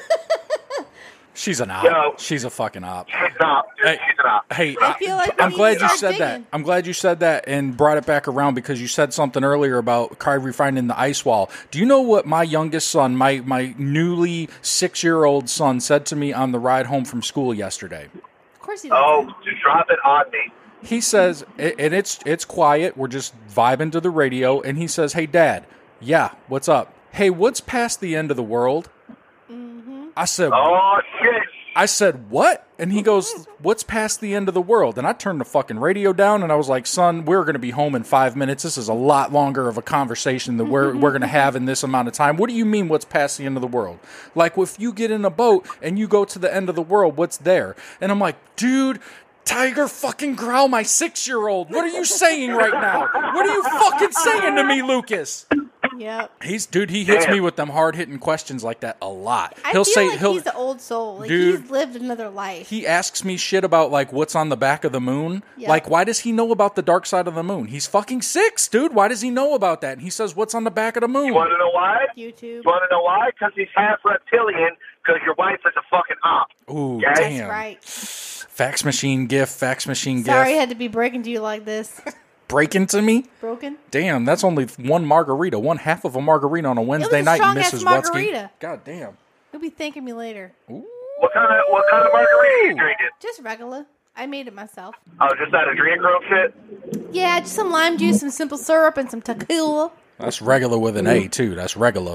She's an op. Yo. She's a fucking op. She's not, dude. Hey, She's not. hey, I feel like we I'm need glad to you start said that. digging. I'm glad you said that and brought it back around because you said something earlier about Kyrie finding the ice wall. Do you know what my youngest son, my my newly six year old son, said to me on the ride home from school yesterday? Of course he does. Oh, just drop it on me. He says, and it's it's quiet. We're just vibing to the radio, and he says, "Hey, Dad, yeah, what's up? Hey, what's past the end of the world?" Mm-hmm. I said, Oh shit. I said, what? And he goes, what's past the end of the world? And I turned the fucking radio down and I was like, son, we're going to be home in five minutes. This is a lot longer of a conversation that we're, we're going to have in this amount of time. What do you mean what's past the end of the world? Like if you get in a boat and you go to the end of the world, what's there? And I'm like, dude, Tiger fucking growl, my six-year-old. What are you saying right now? What are you fucking saying to me, Lucas? Yep. He's dude. He hits Damn. me with them hard hitting questions like that a lot. I he'll feel say like he'll. he's an old soul. Like Dude. he's lived another life. He asks me shit about like what's on the back of the moon. Yeah. Like, why does he know about the dark side of the moon? He's fucking six, dude. Why does he know about that? And he says, "What's on the back of the moon?" You want to know why? YouTube. You want to know why? Because he's half reptilian. Because your wife is a fucking op. Ooh, That's damn. That's right. Fax machine gif, fax machine Sorry I gif. had to be breaking to you like this. Break into me. Broken? Damn, that's only one margarita, one half of a margarita on a Wednesday a night, strong-ass Missus margarita. Wutsky. God damn. You'll be thanking me later. What kind of what kind of margarita you drinking? Just regular. I made it myself. Oh, just that Adrenochrome shit? Yeah, just some lime juice, some simple syrup, and some tequila. That's regular with an A too. That's regular.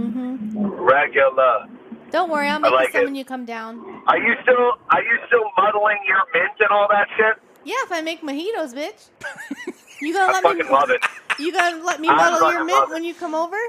Regular. Don't worry, I'll I make like you some it. when you come down. Are you still are you still muddling your mint and all that shit? Yeah, if I make mojitos, bitch. You gonna I let fucking me? love it. You gonna let me I muddle your fucking mint love it. when you come over?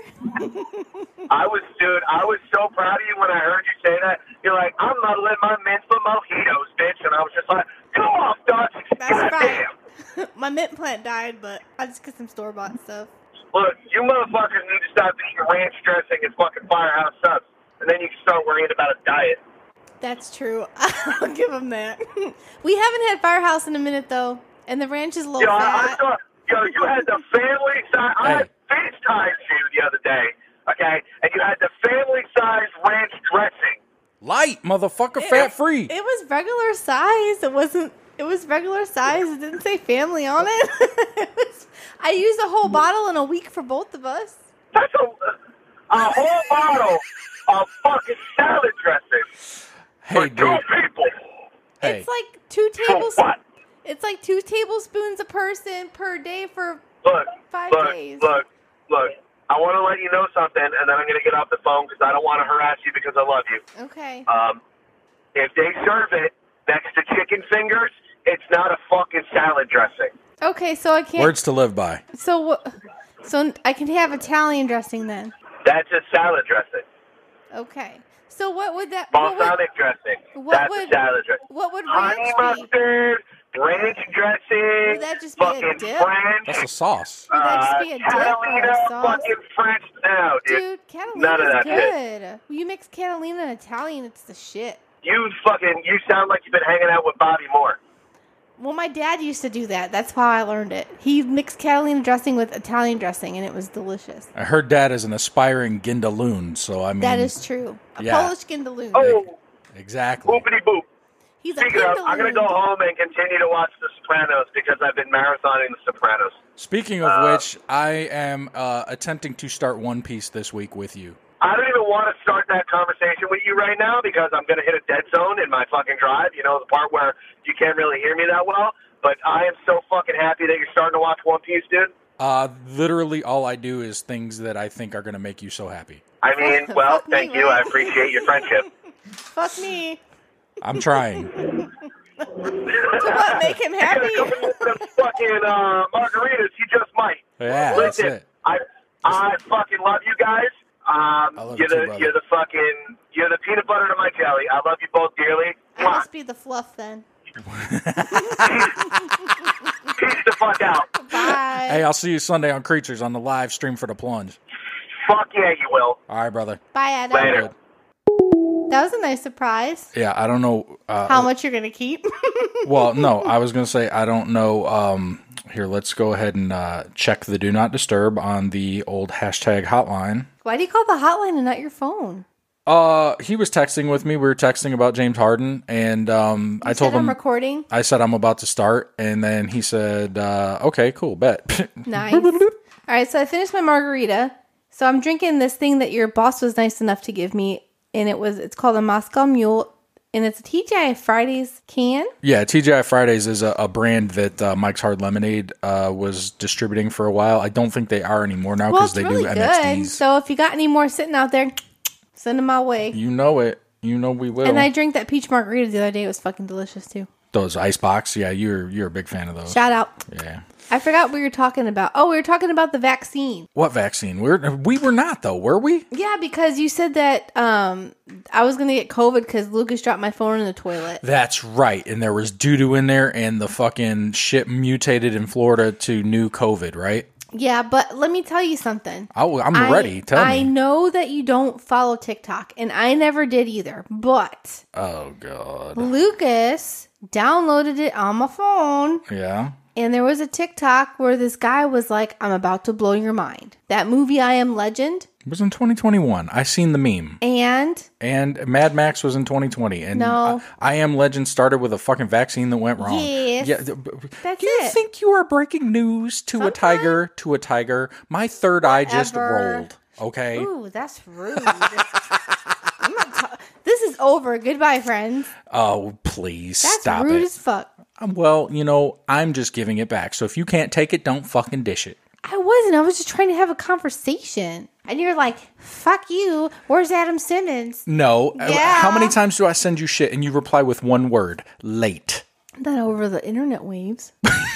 I was, dude, I was so proud of you when I heard you say that. You're like, I'm muddling my mint for mojitos, bitch. And I was just like, go off, Dutch. That's God right. damn. My mint plant died, but I just get some store bought stuff. Look, you motherfuckers need to stop eating ranch dressing and fucking Firehouse subs. And then you can start worrying about a diet. That's true. I'll give them that. We haven't had Firehouse in a minute though, and the ranch is low Yo, I, I fat. saw, yo, you had the family size. I had FaceTime you the other day, okay? And you had the family size ranch dressing. Light, motherfucker, fat free. It was regular size. It wasn't. It was regular size. It didn't say family on it. It was, I used a whole bottle in a week for both of us. That's a, a whole bottle of fucking salad dressing Hey, for two dude. people. Hey, It's like two For tablespoons. what? It's like two tablespoons a person per day for Look, five look, days. look, look. I want to let you know something, and then I'm going to get off the phone because I don't want to harass you because I love you. Okay. Um, if they serve it next to chicken fingers, it's not a fucking salad dressing. Okay, so I can't. words to live by. So what? So I can have Italian dressing then. That's a salad dressing. Okay. So what would that? What would, Balsamic dressing. what That's would- a salad dressing. what would Honey ranch be? mustard, ranch dressing, Would that just be a fucking dip? French. That's a sauce. Would that just uh, be a dip or a Catalina sauce? fucking French. No, dude. Dude, None of Catalina's that shit. good. When you mix Catalina and Italian, it's the shit. You fucking, you sound like you've been hanging out with Bobby Moore. Well, my dad used to do that. That's how I learned it. He mixed Catalina dressing with Italian dressing, and it was delicious. I heard Dad is an aspiring Gindaloon, so I mean... That is true. A yeah. Polish Gindaloon. Oh, exactly. boopity boop. He's a Speaking of, Gindaloon. I'm going to go home and continue to watch The Sopranos because I've been marathoning The Sopranos. Speaking of Uh, which, I am uh, attempting to start One Piece this week with you. I don't even want to start that conversation with you right now because I'm going to hit a dead zone in my fucking drive. You know, the part where you can't really hear me that well. But I am so fucking happy that you're starting to watch One Piece, dude. Uh, literally all I do is things that I think are going to make you so happy. I mean, well, Fuck me, thank you. man. I appreciate your friendship. Fuck me. I'm trying. To what, make him happy? You're gonna come in with them fucking uh, margaritas. You just might. Yeah, that's Listen, it. I I fucking love you guys. Um, I love you're you too, the brother. you're the fucking you're the peanut butter to my jelly. I love you both dearly. I Mwah. must be the fluff then. Peace the fuck out. Bye. Hey, I'll see you Sunday on Creatures on the live stream for the plunge. Fuck yeah, you will. All right, brother. Bye, Adam. Later. Good. That was a nice surprise. Yeah, I don't know. Uh, How much you're going to keep? Well, no, I was going to say, I don't know. Um, here, let's go ahead and uh, check the Do Not Disturb on the old hashtag hotline. Why do you call the hotline and not your phone? Uh, he was texting with me. We were texting about James Harden, and um, I You told said I'm him, recording. I said I'm about to start, and then he said, uh, okay, cool, bet. Nice. All right, so I finished my margarita. So I'm drinking this thing that your boss was nice enough to give me, and it was it's called a Moscow Mule, and it's a T G I Fridays can. Yeah, T G I Fridays is a, a brand that uh, Mike's Hard Lemonade uh, was distributing for a while. I don't think they are anymore now Well, because it's they really do good. M X Ds. So if you got any more sitting out there, send them my way. You know it. You know we will. And I drank that peach margarita the other day. It was fucking delicious too. Those ice box, yeah, you're you're a big fan of those. Shout out. Yeah. I forgot what we were talking about. Oh, we were talking about the vaccine. What vaccine? We're we were not though, were we? Yeah, because you said that um, I was going to get COVID because Lucas dropped my phone in the toilet. That's right. And there was doo doo in there, and the fucking shit mutated in Florida to new COVID, right? Yeah, but let me tell you something. Oh, I'm I- ready. Tell I me. know that you don't follow TikTok, and I never did either. But Oh god. Lucas downloaded it on my phone, Yeah. and there was a TikTok where this guy was like, "I'm about to blow your mind." That movie, I Am Legend, It was in twenty twenty-one. I seen the meme. and And Mad Max was in twenty twenty. And No. I, I Am Legend started with a fucking vaccine that went wrong. Yes. Yeah. th- b- That's you it. think you are breaking news to a Sometimes- tiger, to a tiger? My third eye just Whatever. rolled. Okay. ooh, that's rude. I'm not ta- this is over. Goodbye, friends. Oh, please That's stop rude it. as fuck. Um, Well, you know, I'm just giving it back. So if you can't take it, don't fucking dish it. I wasn't. I was just trying to have a conversation. And you're like, fuck you. Where's Adam Simmons? No. Uh, Yeah. How many times do I send you shit and you reply with one word? Late. Not over the internet waves.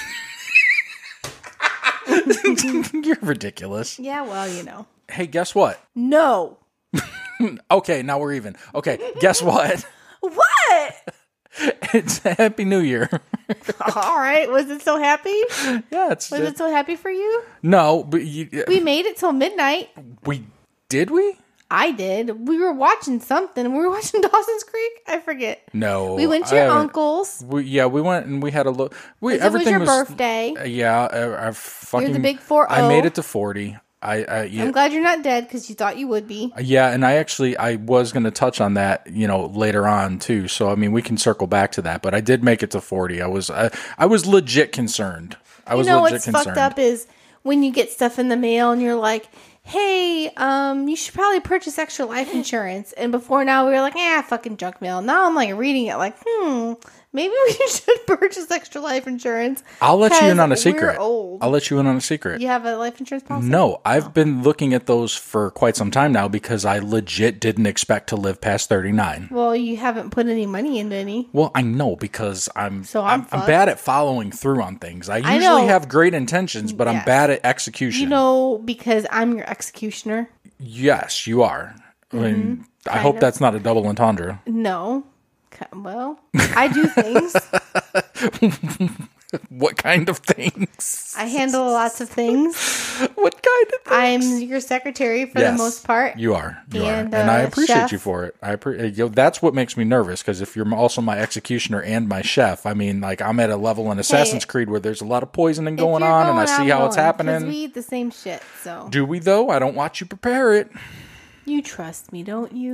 You're ridiculous. Yeah, well, you know. Hey, guess what? No. Okay, now we're even. Okay, guess what? What? It's Happy New Year. All right. Was it so happy? Yeah, it's Was it so happy for you? no, but you, We made it till midnight. we did we? I did. We were watching something. We were watching Dawson's Creek. I forget. No, We went to I your haven't- uncle's. We, yeah, we went and we had a look. We 'Cause it was everything your was birthday. Uh, yeah, I, I fucking. the big four I oh. made it to forty. I, I yeah, I'm glad you're not dead because you thought you would be. yeah, and I actually I was going to touch on that, you know, later on too. So I mean, we can circle back to that. But I did make it to forty. I was I, I was legit concerned. I You was know legit what's concerned. fucked up is when you get stuff in the mail and you're like, hey, um, you should probably purchase extra life insurance. And before now we were like, yeah, fucking junk mail. Now I'm like reading it like, hmm, maybe we should purchase extra life insurance. I'll let you in 'cause on a we're secret. old. I'll let you in on a secret. You have a life insurance policy? No, I've been looking at those for quite some time now because I legit didn't expect to live past thirty-nine. Well, you haven't put any money into any. Well, I know because I'm So I'm I'm, I'm fucked. bad at following through on things. I I usually know. have great intentions, but I'm Yes. bad at execution. You know, because I'm your executioner. Yes, you are. I mean, I Mm-hmm. kind hope of. that's not a double entendre. No. Okay, well, I do things. What kind of things? I handle lots of things. What kind of things? I'm your secretary for Yes, the most part. You are. You And, are. And I uh, appreciate chef. you for it. I appre- you know, That's what makes me nervous, because if you're also my executioner and my chef, I mean, like, I'm at a level in Assassin's Creed where there's a lot of poisoning If going you're on, and I going, see I'm how it's going, 'cause happening. We eat the same shit, so. Do we, though? I don't watch you prepare it. You trust me, don't you?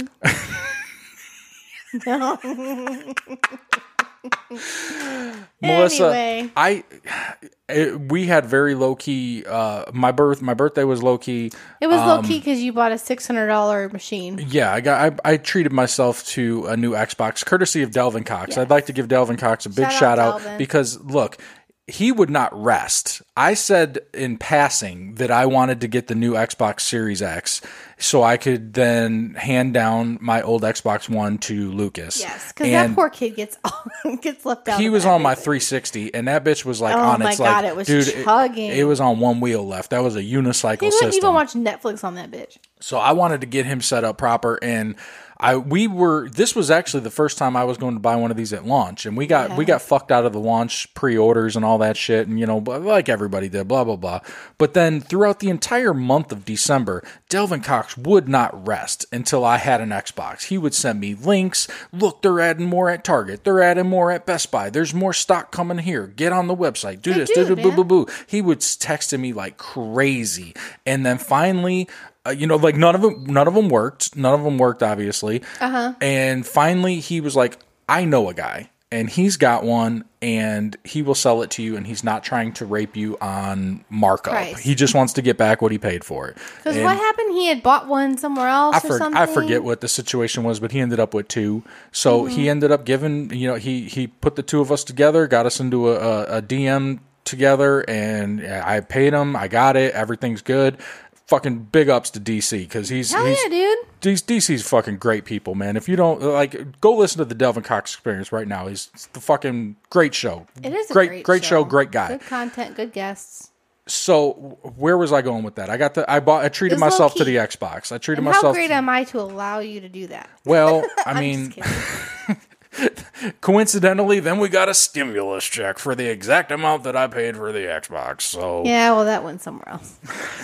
No. Melissa, Anyway. I it, we had very low key. Uh, my birth, my birthday was low key. It was Um, low key because you bought a six hundred dollar machine. Yeah, I got. I, I treated myself to a new Xbox, courtesy of Delvin Cox. I'd like to give Delvin Cox a big Shout out, shout out, Delvin. because look, he would not rest. I said in passing that I wanted to get the new Xbox Series X so I could then hand down my old Xbox One to Lucas. Yes, because that poor kid gets gets left out. He of was on my everything. three sixty, and that bitch was like Oh on my its God, like, it was dude, it- chugging. It, was on one wheel left. That was a unicycle He system. wouldn't even watch Netflix on that bitch. So I wanted to get him set up proper, and I we were this was actually the first time I was going to buy one of these at launch, and we got Yeah. we got fucked out of the launch pre-orders and all that shit, and you know, like everybody did, blah blah blah. But then throughout the entire month of December, Delvin Cox would not rest until I had an Xbox. He would send me links. Look, they're adding more at Target. They're adding more at Best Buy. There's more stock coming here. Get on the website. Do They this. do, Do, do, boo man. boo boo. He would text me like crazy, and then finally. Uh, you know, like none of them, none of them worked. None of them worked, obviously. Uh-huh. And finally, he was like, "I know a guy, and he's got one, and he will sell it to you, and he's not trying to rape you on markup. Price. He just wants to get back what he paid for it." Because And what happened? He had bought one somewhere else I, or for, something. I forget what the situation was, but he ended up with two. So Mm-hmm. he ended up giving, you know, he he put the two of us together, got us into a, a, a D M together, and I paid him. I got it. Everything's good. Fucking big ups to D C, because he's Hell he's, yeah, dude. These D C's fucking great people, man. If you don't like, go listen to the Delvin Cox Experience right now. He's it's the fucking great show. It is a great, great, great show. Great guy. Good content, good guests. So where was I going with that? I got the I bought I treated It was myself to low-key. the Xbox. I treated And myself. how great am I to allow you to do that? Well, I I'm mean, just kidding. coincidentally, then we got a stimulus check for the exact amount that I paid for the Xbox. So Yeah, well, that went somewhere else.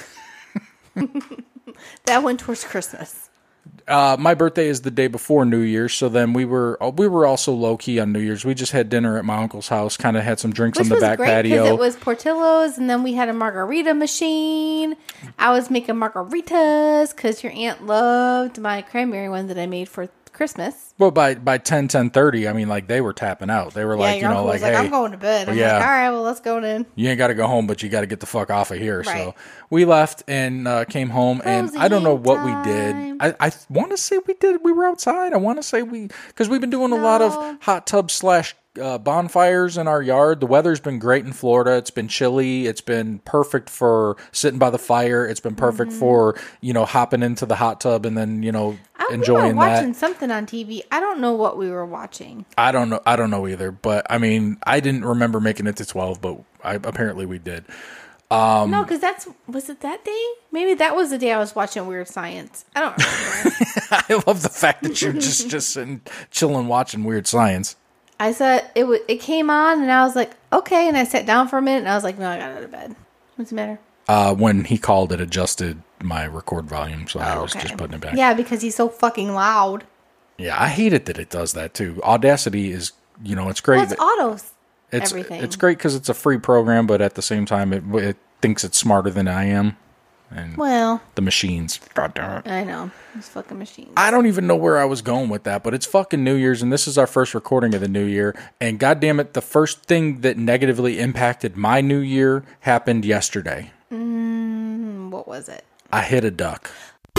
That went towards Christmas. Uh, my birthday is the day before New Year's, so then we were we were also low key on New Year's. We just had dinner at my uncle's house, kind of had some drinks Which on the was back great because patio. it was Portillo's, and then we had a margarita machine. I was making margaritas because your aunt loved my cranberry one that I made for Christmas. But by by ten, ten thirty, I mean, like, they were tapping out. They were Yeah, like, you your know, uncle like, was like, hey, I'm going to bed. I'm yeah. like, all right, well, let's go then. you ain't got to go home, but you got to get the fuck off of here. So Right. we left and uh, came home, and Cozy I don't know what we time. did. I, I want to say we did. We were outside. I want to say we, because we've been doing a lot No. of hot tub slash uh, bonfires in our yard. The weather's been great in Florida. It's been chilly. It's been perfect for sitting by the fire. It's been perfect Mm-hmm. for, you know, hopping into the hot tub and then, you know, I, enjoying we were watching that. something on T V. I don't know what we were watching. I don't know. I don't know either. But I mean, I didn't remember making it to twelve, but I, apparently we did. Um, no, because that's was it that day? Maybe that was the day I was watching Weird Science. I don't remember. I love the fact that you're just just sitting, chilling, watching Weird Science. I said it. W- it came on, and I was like, okay. And I sat down for a minute, and I was like, no, I got out of bed. What's the matter? Uh, when he called, it adjusted my record volume, so I Oh, was okay. just putting it back. Yeah, because he's so fucking loud. Yeah, I hate it that it does that too. Audacity is, you know, it's great. Well, it's that- autos. it's everything. it's great because it's a free program, but at the same time, it, it thinks it's smarter than I am. And Well, the machines. God damn it. I know. It's fucking machines. I don't even know where I was going with that, but it's fucking New Year's, and this is our first recording of the new year. And goddamn it, the first thing that negatively impacted my new year happened yesterday. Mm, what was it? I hit a duck.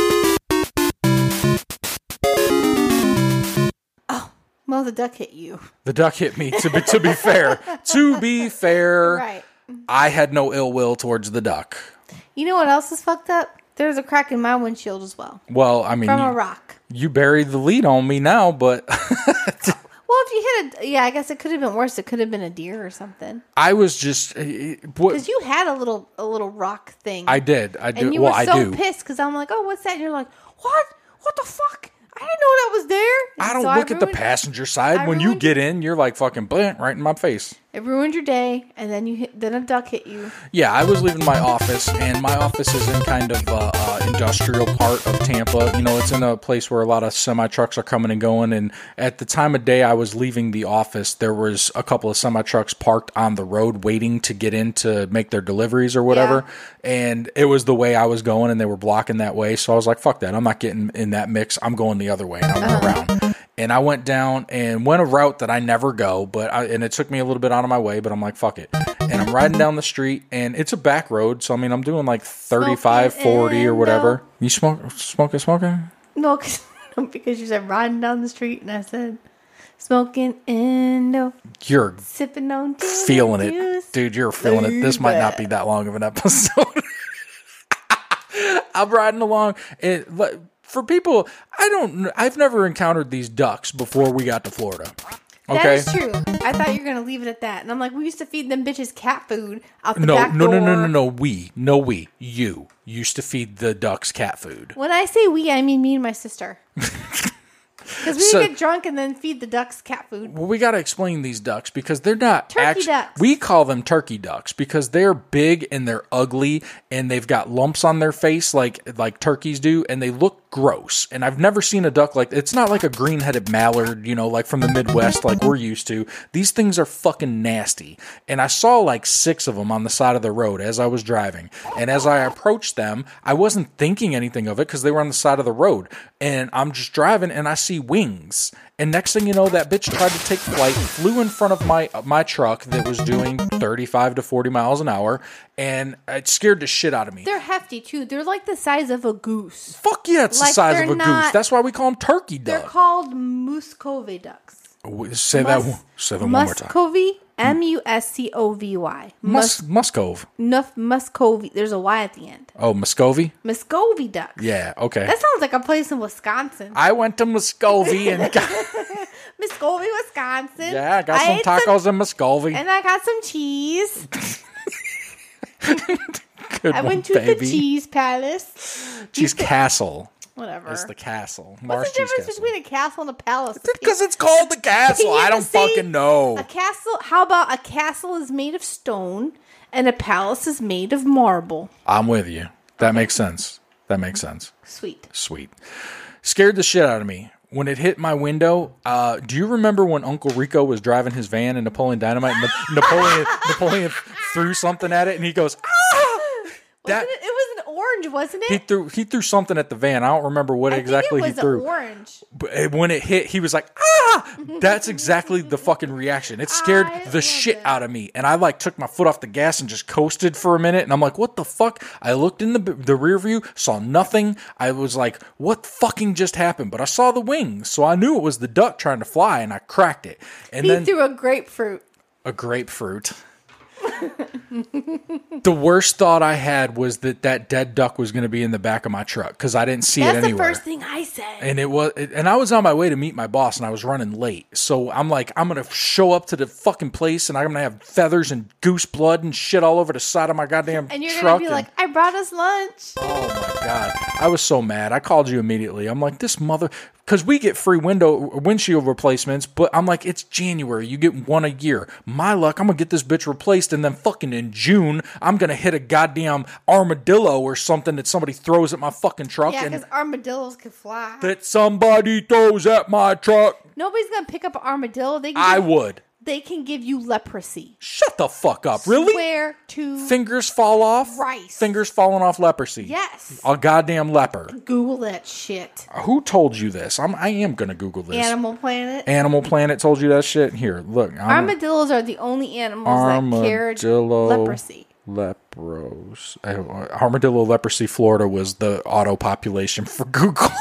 Well, the duck hit you. The duck hit me. To be to be fair, to be fair, Right. I had no ill will towards the duck. You know what else is fucked up? There's a crack in my windshield as well. Well, I mean, From you, a rock. you buried the lead on me now, but Well, if you hit a... Yeah, I guess it could have been worse. It could have been a deer or something. I was just eh, what Because you had a little a little rock thing. I did. I do. And you well, were I so do. pissed because I'm like, oh, what's that? And you're like, what? What the fuck? I didn't know that was there. And I don't so look at the ruined- passenger side. I When you ruined- get in, you're like fucking blant right in my face. It It ruined your day, and then you hit, then a duck hit you. Yeah, I was leaving my office, and my office is in kind of uh, uh, industrial part of Tampa. You know, it's in a place where a lot of semi trucks are coming and going. And at the time of day I was leaving the office, there was a couple of semi trucks parked on the road waiting to get in to make their deliveries or whatever. Yeah. And it was the way I was going, and they were blocking that way. So I was like, "Fuck that! I'm not getting in that mix. I'm going the other way." And I went uh-huh. around. And I went down and went a route that I never go, but I, and it took me a little bit out of my way, but I'm like, fuck it. And I'm riding down the street, and it's a back road, so I mean, I'm doing like thirty-five, forty or whatever. No. You smoke, smoking, smoking? No, cause, no, because you said riding down the street, and I said smoking Indo. You're sipping on feeling it, juice. Dude. You're feeling it. This might not be that long of an episode. I'm riding along, and for people, I don't. I've never encountered these ducks before we got to Florida. Okay? That is true. I thought you were gonna leave it at that, and I'm like, we used to feed them bitches cat food out the no, back no, door. No, no, no, no, no. We, no, we, you used to feed the ducks cat food. When I say we, I mean me and my sister. Because we so, would get drunk and then feed the ducks cat food. Well, we got to explain these ducks because they're not turkey actually, ducks. We call them turkey ducks because they're big and they're ugly and they've got lumps on their face like like turkeys do, and they look gross. And I've never seen a duck like it's not like a green-headed mallard, you know, like from the Midwest like we're used to. These things are fucking nasty. And I saw like six of them on the side of the road as I was driving. And as I approached them, I wasn't thinking anything of it because they were on the side of the road. And I'm just driving and I see wings. And next thing you know, that bitch tried to take flight, flew in front of my my truck that was doing thirty-five to forty miles an hour, and it scared the shit out of me. They're hefty, too. They're like the size of a goose. Fuck yeah, it's like the size of a not, goose. That's why we call them turkey ducks. They're called Muscovy ducks. Say Mus- that, say that one more time. Muscovy, M U S C O V Y. Mus- Muscove. Nuff Muscovy. There's a Y at the end. Oh, Muscovy? Muscovy ducks. Yeah, okay. That sounds like a place in Wisconsin. I went to Muscovy and got... Muscovy, Wisconsin. Yeah, I got I some tacos some, in Muscovy. And I got some cheese. Good I one, went to baby. the Cheese Palace. Cheese Castle. Whatever. It's the castle. What's Mars the difference castle. between a castle and a palace? Because it's called the castle. I don't fucking know. A castle. How about a castle is made of stone and a palace is made of marble? I'm with you. That makes sense. That makes sense. Sweet. Sweet. Scared the shit out of me. When it hit my window, uh, do you remember when Uncle Rico was driving his van in Napoleon Dynamite and Na- Napoleon Napoleon threw something at it and he goes, ah! That, it, it was an orange, wasn't it? He threw he threw something at the van. I don't remember what I exactly think it was he threw. Orange. But when it hit, he was like, "Ah!" That's exactly the fucking reaction. It scared I the shit it. out of me, and I like took my foot off the gas and just coasted for a minute. And I'm like, "What the fuck?" I looked in the the rear view, saw nothing. I was like, "What fucking just happened?" But I saw the wings, so I knew it was the duck trying to fly, and I cracked it. And he then threw a grapefruit. A grapefruit. The worst thought I had was that that dead duck was going to be in the back of my truck because I didn't see That's it anywhere. That's the first thing I said. And it was, and I was on my way to meet my boss, and I was running late. So I'm like, I'm gonna show up to the fucking place, and I'm gonna have feathers and goose blood and shit all over the side of my goddamn truck. And you're gonna be and, like, I brought us lunch. Oh my god, I was so mad. I called you immediately. I'm like, this mother. Because we get free window windshield replacements, but I'm like, it's January. You get one a year. My luck, I'm going to get this bitch replaced, and then fucking in June, I'm going to hit a goddamn armadillo or something that somebody throws at my fucking truck. Yeah, because armadillos can fly. That somebody throws at my truck. Nobody's going to pick up an armadillo. They can I give, would. They can give you leprosy. Shut the fuck up. Really? Swear to Fingers fall off? Rice. Fingers falling off leprosy. Yes. A goddamn leper. Google that shit. Who told you this? I'm, I am going to Google this. Animal Planet. Animal Planet told you that shit? Here, look. I'm Armadillos are the only animals Armadillo that carry leprosy. Lepros. Armadillo leprosy, Florida was the auto population for Google.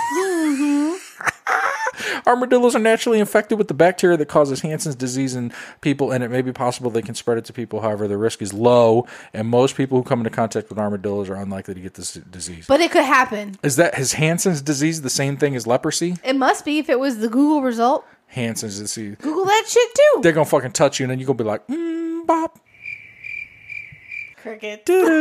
Armadillos are naturally infected with the bacteria that causes Hansen's disease in people, and it may be possible they can spread it to people. However, the risk is low, and most people who come into contact with armadillos are unlikely to get this disease. But it could happen. Is that is Hansen's disease the same thing as leprosy? It must be if it was the Google result. Hansen's disease. Google that shit too. They're gonna fucking touch you, and then you're gonna be like, mm, bop. Cricket. You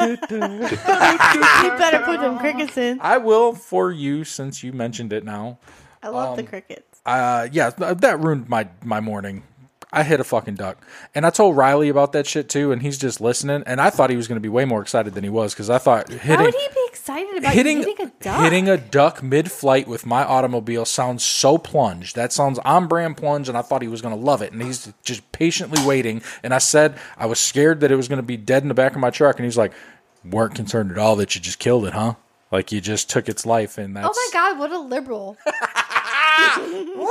better put them crickets in. I will for you since you mentioned it now. I love um, the crickets. Uh, yeah, that ruined my, my morning. I hit a fucking duck. And I told Riley about that shit too, and he's just listening. And I thought he was going to be way more excited than he was because I thought hitting, How would he be excited about hitting, hitting a duck? Hitting a duck mid-flight with my automobile sounds so plunge. That sounds on-brand plunge, and I thought he was going to love it. And he's just patiently waiting. And I said I was scared that it was going to be dead in the back of my truck. And he's like, weren't concerned at all that you just killed it, huh? Like you just took its life. And that's... Oh my God, what a liberal. Woo!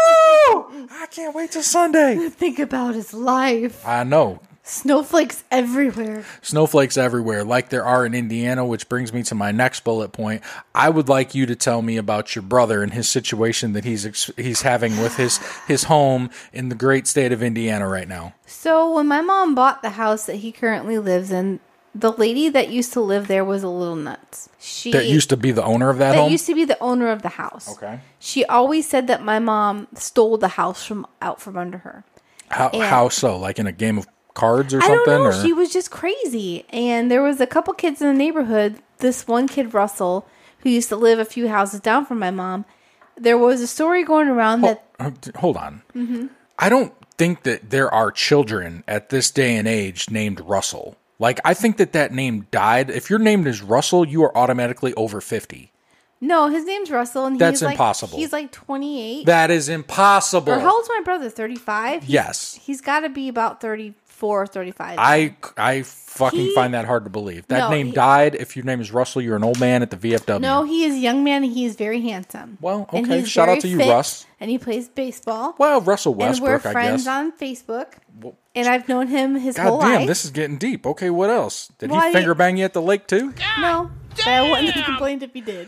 I can't wait till Sunday. Think about his life. I know. Snowflakes everywhere. Snowflakes everywhere, like there are in Indiana, which brings me to my next bullet point. I would like you to tell me about your brother and his situation that he's ex- he's having with his, his home in the great state of Indiana right now. So when my mom bought the house that he currently lives in, the lady that used to live there was a little nuts. She That used to be the owner of that, that home? used to be the owner of the house. Okay. She always said that my mom stole the house from out from under her. How, And- how so? Like in a game of cards or I something? don't know. Or? She was just crazy. And there was a couple kids in the neighborhood. This one kid, Russell, who used to live a few houses down from my mom. There was a story going around that... Hold, hold on. Mm-hmm. I don't think that there are children at this day and age named Russell. Like, I think that that name died. If your name is Russell, you are automatically over fifty. No, his name's Russell. And That's he's like, impossible. He's like twenty-eight. That is impossible. Or how old's my brother? thirty-five? Yes. He's got to be about thirty-four or thirty-five. I, I fucking He- find that hard to believe. That No, name he- died. If your name is Russell, you're an old man at the V F W. No, he is a young man and he is very handsome. Well, And okay. he's Shout very out to you, fit, Russ. And he plays baseball. Well, Russell Westbrook, and we're I friends guess. on Facebook. And I've known him his God whole damn, life. this is getting deep. Okay, what else? Did Why- he finger bang you at the lake too? No, but I wouldn't have complained if he did.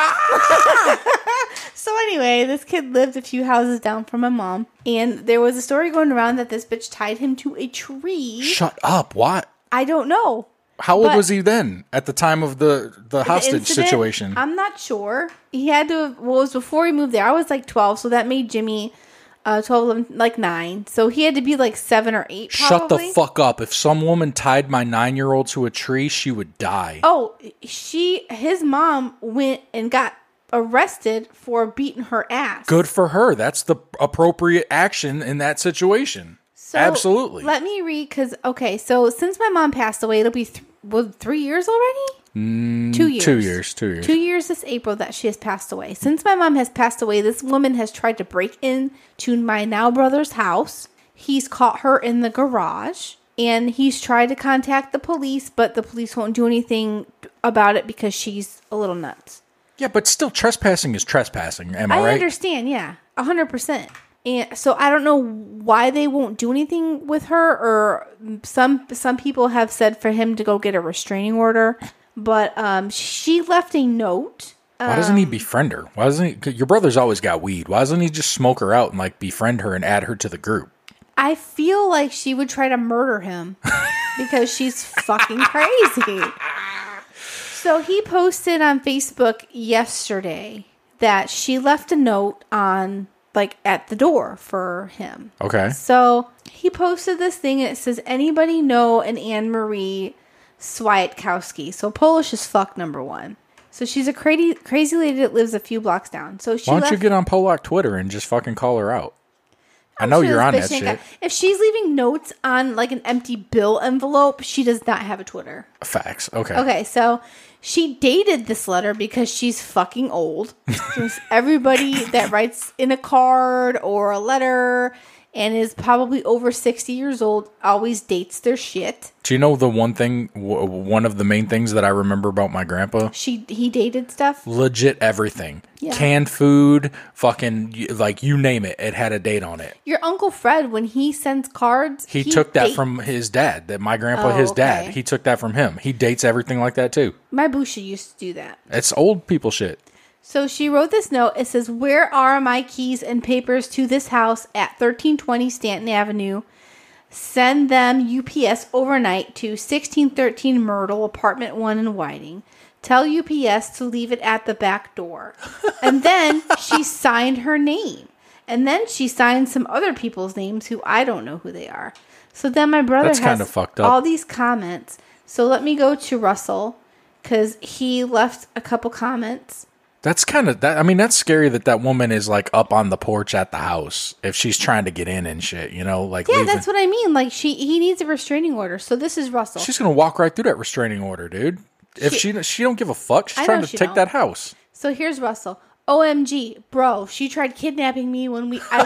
Ah! So anyway, this kid lived a few houses down from my mom, and there was a story going around that this bitch tied him to a tree. Shut up. What? I don't know. How old But- was he then at the time of the, the The hostage incident, situation? I'm not sure. He had to have, well, it was before he moved there. I was like twelve, so that made Jimmy uh, twelve, eleven, like nine. So he had to be like seven or eight, Shut probably. the fuck up. If some woman tied my nine-year-old to a tree, she would die. Oh, she, his mom went and got arrested for beating her ass. Good for her. That's the appropriate action in that situation. So Absolutely. Let me read, because, okay, so since my mom passed away, it'll be th- well, three years already? Mm, Two years. Two years. Two years. Two years this April that she has passed away. Since my mom has passed away, this woman has tried to break into my now brother's house. He's caught her in the garage, and he's tried to contact the police, but the police won't do anything about it because she's a little nuts. Yeah, but still, trespassing is trespassing. Am I, I right? understand, yeah, a hundred percent. And so I don't know why they won't do anything with her, or some some people have said for him to go get a restraining order. But um, she left a note. Why doesn't he befriend her? Why doesn't he? 'Cause your brother's always got weed. Why doesn't he just smoke her out and like befriend her and add her to the group? I feel like she would try to murder him because she's fucking crazy. So he posted on Facebook yesterday that she left a note on, like, at the door for him. Okay. So he posted this thing and it says, anybody know an Anne Marie Swiatkowski? So Polish as fuck, number one. So she's a crazy crazy lady that lives a few blocks down. So she Why don't left, you get on Polak Twitter and just fucking call her out? I know Sure, you're on this that bitch ain't shit. got- if she's leaving notes on like an empty bill envelope, she does not have a Twitter. Facts. Okay. Okay, so she dated this letter because she's fucking old. Just everybody that writes in a card or a letter and is probably over sixty years old always dates their shit. Do you know the one thing, w- one of the main things that I remember about my grandpa? She he dated stuff. Legit everything. Yeah. Canned food, fucking, y- like, you name it. It had a date on it. Your Uncle Fred, when he sends cards, He, took that date- from his dad. That my grandpa, Oh, his dad, okay. he took that from him. He dates everything like that too. My Busha used to do that. It's old people shit. So she wrote this note. It says, where are my keys and papers to this house at thirteen twenty Stanton Avenue? Send them U P S overnight to sixteen thirteen Myrtle, apartment one in Whiting. Tell U P S to leave it at the back door. And then she signed her name. And then she signed some other people's names who I don't know who they are. So then my brother That's has kinda fucked up. all these comments. So let me go to Russell because he left a couple comments. That's kind of that. I mean, that's scary that that woman is like up on the porch at the house if she's trying to get in and shit. You know, like Yeah, leaving. that's what I mean. Like she, he needs a restraining order. So this is Russell. She's gonna walk right through that restraining order, dude. If she she, she don't give a fuck, she's I trying know to she take don't. that house. So here's Russell. O M G, bro, she tried kidnapping me when we I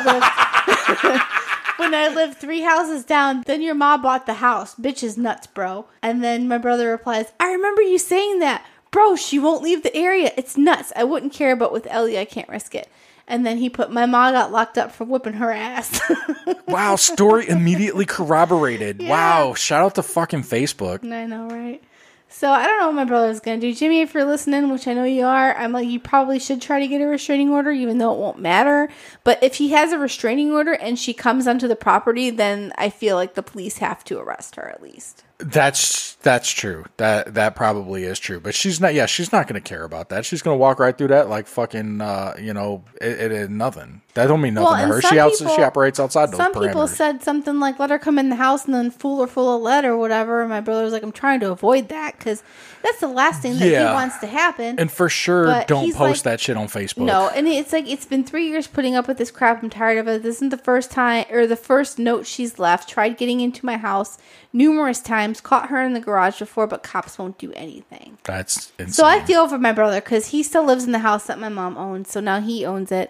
lived when I lived three houses down. Then your mom bought the house. Bitch is nuts, bro. And then my brother replies, I remember you saying that. Bro, she won't leave the area. It's nuts. I wouldn't care, but with Ellie, I can't risk it. And then he put, my mom got locked up for whipping her ass. Wow, story immediately corroborated. Yeah. Wow, shout out to fucking Facebook. I know, right? So I don't know what my brother's going to do. Jimmy, if you're listening, which I know you are, I'm like, you probably should try to get a restraining order, even though it won't matter. But if he has a restraining order and she comes onto the property, then I feel like the police have to arrest her at least. That's that's true. That that probably is true. But she's not. Yeah, she's not going to care about that. She's going to walk right through that like fucking. Uh, you know, it, it is nothing. That don't mean nothing Well, to and her. some She outs, people- She operates outside those Some parameters. people said something like, let her come in the house and then fool her full of lead or whatever. And my brother was like, I'm trying to avoid that because that's the last thing that Yeah. he wants to happen. and for sure, But don't he's post like- that shit on Facebook. No, and it's like it's been three years putting up with this crap. I'm tired of it. This isn't the first time or the first note she's left. Tried getting into my house numerous times. Caught her in the garage before, but cops won't do anything. That's insane. So I feel for my brother because he still lives in the house that my mom owns. So now he owns it,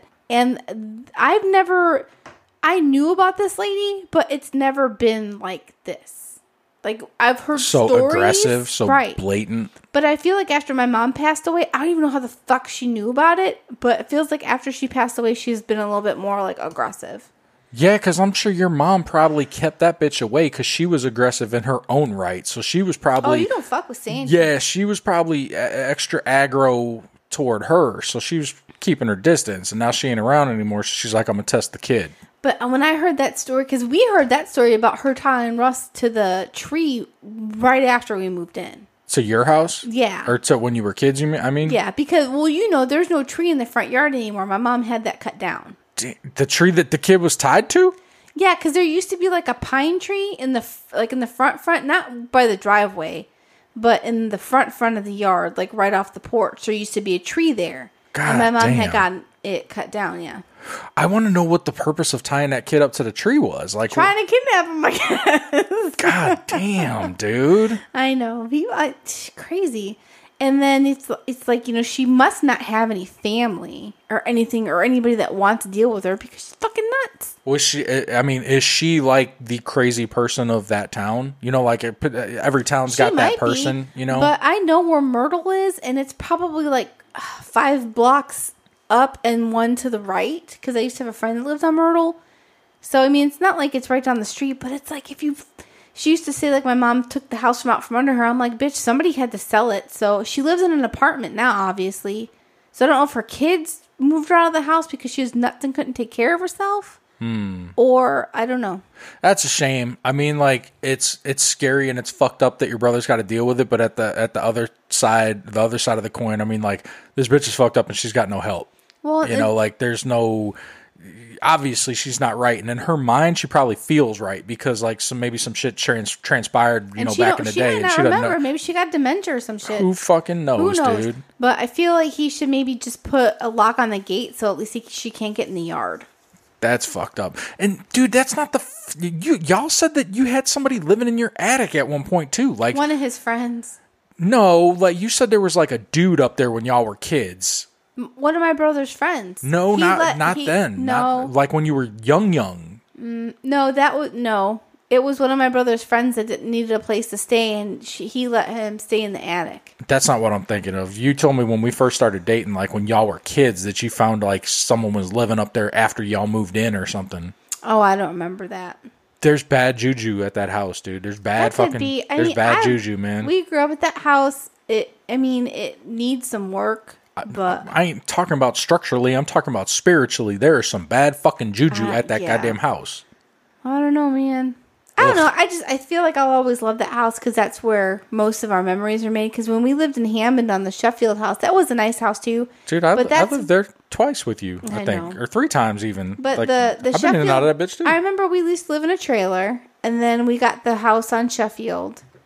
and I've never. I knew about this lady, but it's never been like this. Like I've heard so stories, aggressive, so right. blatant. But I feel like after my mom passed away, I don't even know how the fuck she knew about it. But it feels like after she passed away, she's been a little bit more like aggressive. Yeah, because I'm sure your mom probably kept that bitch away because she was aggressive in her own right. So she was probably. Oh, you don't fuck with Sandy. Yeah, she was probably uh, extra aggro toward her. So she was keeping her distance. And now she ain't around anymore. So she's like, I'm going to test the kid. But when I heard that story, because we heard that story about her tying Russ to the tree right after we moved in. To your house? Yeah. Or to when you were kids, you mean? I mean? Yeah, because, well, you know, there's no tree in the front yard anymore. My mom had that cut down. The tree that the kid was tied to? Yeah, because there used to be like a pine tree in the, like in the front front, not by the driveway, but in the front front of the yard, like right off the porch. There used to be a tree there. God and my mom damn. had gotten it cut down, yeah. I want to know what the purpose of tying that kid up to the tree was. Like, Trying to kidnap him, I guess. God damn, dude. I know. He, I, crazy. And then it's it's like, you know, she must not have any family or anything or anybody that wants to deal with her because she's fucking nuts. Was she? I mean, is she like the crazy person of that town? You know, like it, every town's She got that might person. be, You know, But I know where Myrtle is, and it's probably like five blocks up and one to the right because I used to have a friend that lived on Myrtle. So, I mean, it's not like it's right down the street, but it's like if you... She used to say, like, my mom took the house from out from under her. I'm like, bitch, somebody had to sell it. So she lives in an apartment now, obviously. So I don't know if her kids moved her out of the house because she was nuts and couldn't take care of herself. Hmm. Or, I don't know. That's a shame. I mean, like it's it's scary and it's fucked up that your brother's got to deal with it. But at the at the other side, the other side of the coin, I mean, like this bitch is fucked up and she's got no help. Well, you know, like there's no. Obviously, she's not right, and in her mind, she probably feels right because, like, some maybe some shit trans- transpired, you and know, she back don't- in the she day, might and not she doesn't remember. know. Maybe she got dementia or some shit. Who fucking knows, Who knows? dude? But I feel like he should maybe just put a lock on the gate so at least he, she can't get in the yard. That's fucked up. And dude, that's not the f- you. Y'all said that you had somebody living in your attic at one point too. Like One of his friends. no, like you said there was like a dude up there when y'all were kids. M- One of my brother's friends. No, He not let- not he- then. No, Not, like when you were young, young. Mm, no, that was no. It was one of my brother's friends that didn't- needed a place to stay, and she, he let him stay in the attic. That's not what I'm thinking of. You told me when we first started dating, like when y'all were kids, that you found like someone was living up there after y'all moved in or something. Oh, I don't remember that. There's bad juju at that house, dude. There's bad That could fucking. be- I there's mean, bad I- juju, man. We grew up at that house. It, I mean, it needs some work, but I ain't talking about structurally. I'm talking about spiritually. There is some bad fucking juju Uh, at that yeah. goddamn house. I don't know, man. I don't know. I just I feel like I'll always love that house because that's where most of our memories are made. Because when we lived in Hammond on the Sheffield house, that was a nice house too. Dude, I, But I that's- lived there twice with you, I, I think, know. or three times even. But Like, the the I've Sheffield, been in and out of that bitch too. I remember we used to live in a trailer, and then we got the house on Sheffield,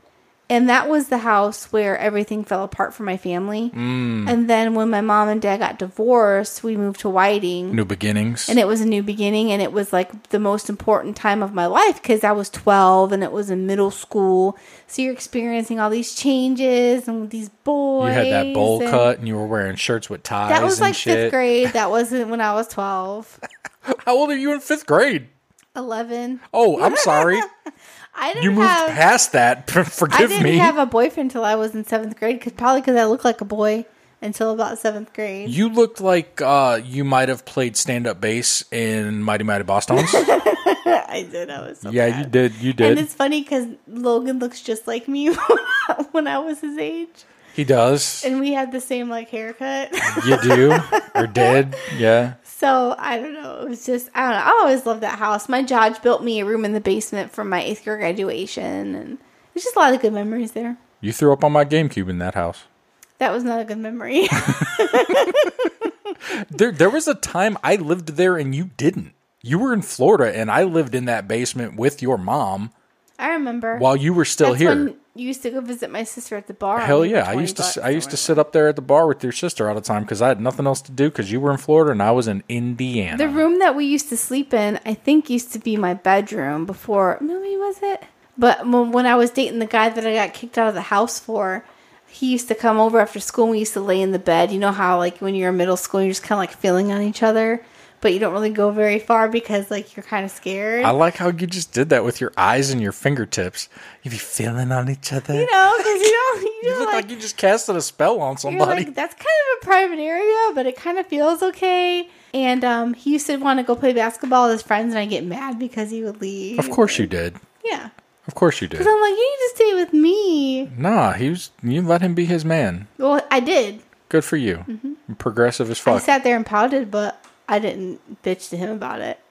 And that was the house where everything fell apart for my family. Mm. And then when my mom and dad got divorced, we moved to Whiting. New beginnings. And it was a new beginning. And it was like the most important time of my life because I was twelve and it was in middle school. So you're experiencing all these changes and these boys. You had that bowl and cut and you were wearing shirts with ties. That was and like shit. fifth grade. That wasn't when I was twelve. How old are you in fifth grade? eleven. Oh, I'm sorry. I didn't you moved have, past that. Forgive me. I didn't me. have a boyfriend until I was in seventh grade, cause, probably because I looked like a boy until about seventh grade. You looked like uh, you might have played stand-up bass in Mighty Mighty Boss Tones. I did. I was so Yeah, bad. you did. You did. And it's funny because Logan looks just like me when I was his age. He does. And we had the same, like, haircut. You do? Or did? Yeah. So, I don't know. It was just, I don't know. I always loved that house. My Judge built me a room in the basement for my eighth grade graduation. And there's just a lot of good memories there. You threw up on my GameCube in that house. That was not a good memory. there, there was a time I lived there and you didn't. You were in Florida and I lived in that basement with your mom. I remember. While you were still That's here. When you used to go visit my sister at the bar. Hell yeah. I used to I used to sit up there at the bar with your sister all the time because I had nothing else to do because you were in Florida and I was in Indiana. The room that we used to sleep in, I think used to be my bedroom before. Maybe was it? But when I was dating the guy that I got kicked out of the house for, he used to come over after school and we used to lay in the bed. You know how like when you're in middle school, you're just kind of like feeling on each other. But you don't really go very far because, like, you're kind of scared. I like how you just did that with your eyes and your fingertips. You be feeling on each other. You know, because you don't... You, you look like, like you just casted a spell on somebody. Like, that's kind of a private area, but it kind of feels okay. And um, he used to want to go play basketball with his friends, and I get mad because he would leave. Of course you did. Yeah. Of course you did. Because I'm like, you need to stay with me. Nah, he was. You let him be his man. Well, I did. Good for you. Mm-hmm. Progressive as fuck. I sat there and pouted, but... I didn't bitch to him about it.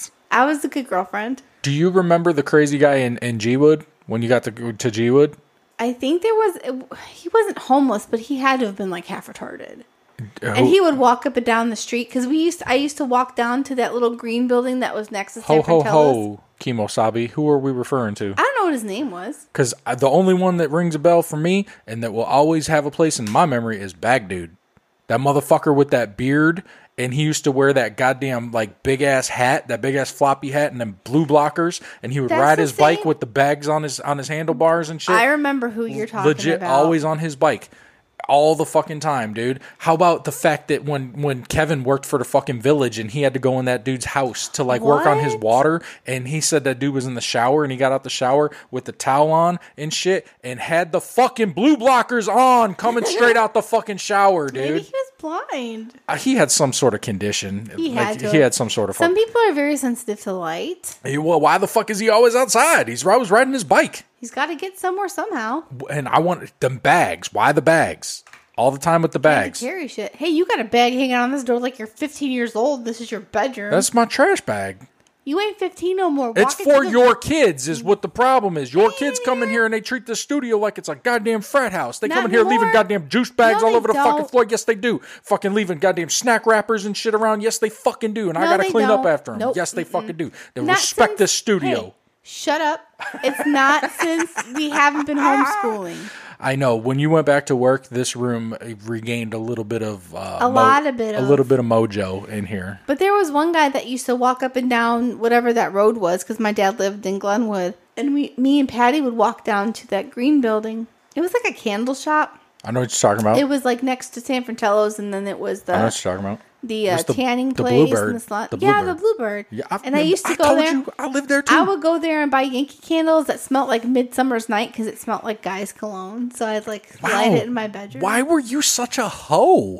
I was a good girlfriend. Do you remember the crazy guy in, in G-Wood when you got to, to G-Wood? I think there was... He wasn't homeless, but he had to have been like half retarded. Uh, and he would walk up and down the street because we used. To, I used to walk down to that little green building that was next to San Ho, ho, Fratello's. ho, Kimosabi. Who are we referring to? I don't know what his name was. Because the only one that rings a bell for me and that will always have a place in my memory is Bag Dude. That motherfucker with that beard... And he used to wear that goddamn, like, big-ass hat, that big-ass floppy hat, and then blue blockers. And he would That's ride the his same- bike with the bags on his on his handlebars and shit. I remember who you're talking Legit, about. always on his bike. All the fucking time, dude. How about the fact that when, when Kevin worked for the fucking Village and he had to go in that dude's house to, like, work on his What? water, and he said that dude was in the shower, and he got out the shower with the towel on and shit, and had the fucking blue blockers on coming straight out the fucking shower, dude. Maybe he was blind. Uh, he had some sort of condition. He like, had to. He had some sort of. Some fuck- people are very sensitive to light. Hey, well, why the fuck is he always outside? He's always riding his bike. He's got to get somewhere somehow. And I want them bags. Why the bags? All the time with the He had to bags. carry shit. Hey, you got a bag hanging on this door like you're fifteen years old. This is your bedroom. That's my trash bag. You ain't fifteen no more. It's Walk into for the- your kids, is what the problem is. Your kids come in here and they treat the studio like it's a goddamn frat house. They Not come in here anymore. leaving goddamn juice bags No, all they over the fucking don't. floor. Yes, they do. Fucking leaving goddamn snack wrappers and shit around. Yes, they fucking do. And I No, gotta they clean up don't. after them. Nope. Yes, they fucking do. They Not respect since- this studio. Hey, shut up. It's not since we haven't been homeschooling. I know. When you went back to work, this room regained a little bit of uh, A lot of bit a of- little bit of mojo in here. But there was one guy that used to walk up and down whatever that road was because my dad lived in Glenwood. And we, me and Patty would walk down to that green building. It was like a candle shop. I know what you're talking about. It was like next to San Fratello's, and then it was I know the what you're talking about. the, uh, It's the- tanning the place Bluebird. and the salon. The Yeah, Bluebird. the Bluebird. Yeah, I've and I been- used to I go told there. you, I lived there too. I would go there and buy Yankee candles that smelled like Midsummer's Night because it smelled like guy's cologne. So I'd like light Wow. it in my bedroom. Why were you such a hoe?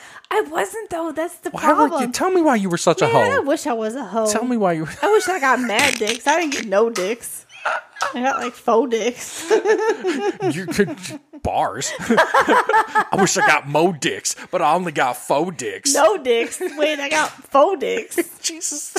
I wasn't though. That's the Why problem. were you? Tell me why you were such Man, a I hoe. wish I was a hoe. Tell me why you. I wish I got mad dicks. I didn't get no dicks. I got like faux dicks. you could bars. I wish I got mo dicks, but I only got faux dicks. No dicks. Wait, I got faux dicks. Jesus.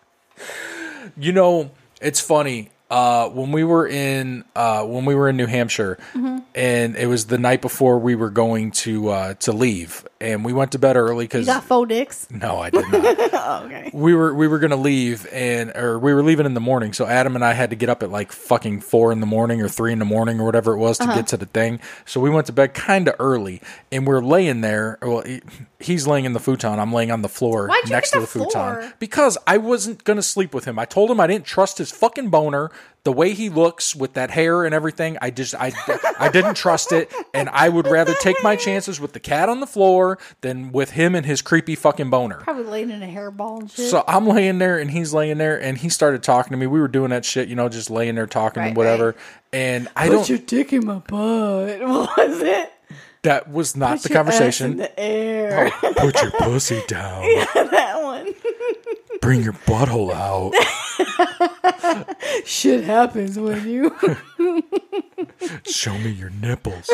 You know, it's funny. Uh, when we were in uh, when we were in New Hampshire, Mm-hmm. and it was the night before we were going to uh, to leave, and we went to bed early You because got faux dicks? no, I did not. Oh, okay. We were we were gonna leave and or we were leaving in the morning, so Adam and I had to get up at like fucking four in the morning or three in the morning or whatever it was to Uh-huh. get to the thing. So we went to bed kind of early, and we're laying there. Well, he, he's laying in the futon. I'm laying on the floor Why'd you next get to the, the floor? futon because I wasn't gonna sleep with him. I told him I didn't trust his fucking boner. The way he looks with that hair and everything, I just I, I didn't trust it, and I would rather take my chances with the cat on the floor than with him and his creepy fucking boner. Probably laying in a hairball and shit. So I'm laying there and he's laying there and he started talking to me. We were doing that shit, you know, just laying there talking Right, and whatever. right. And I Put don't. your dick in my butt. What was it? That was not Put the your ass conversation. in the air. Oh, put your pussy down. That one. Bring your butthole out. Shit happens when you. Show me your nipples.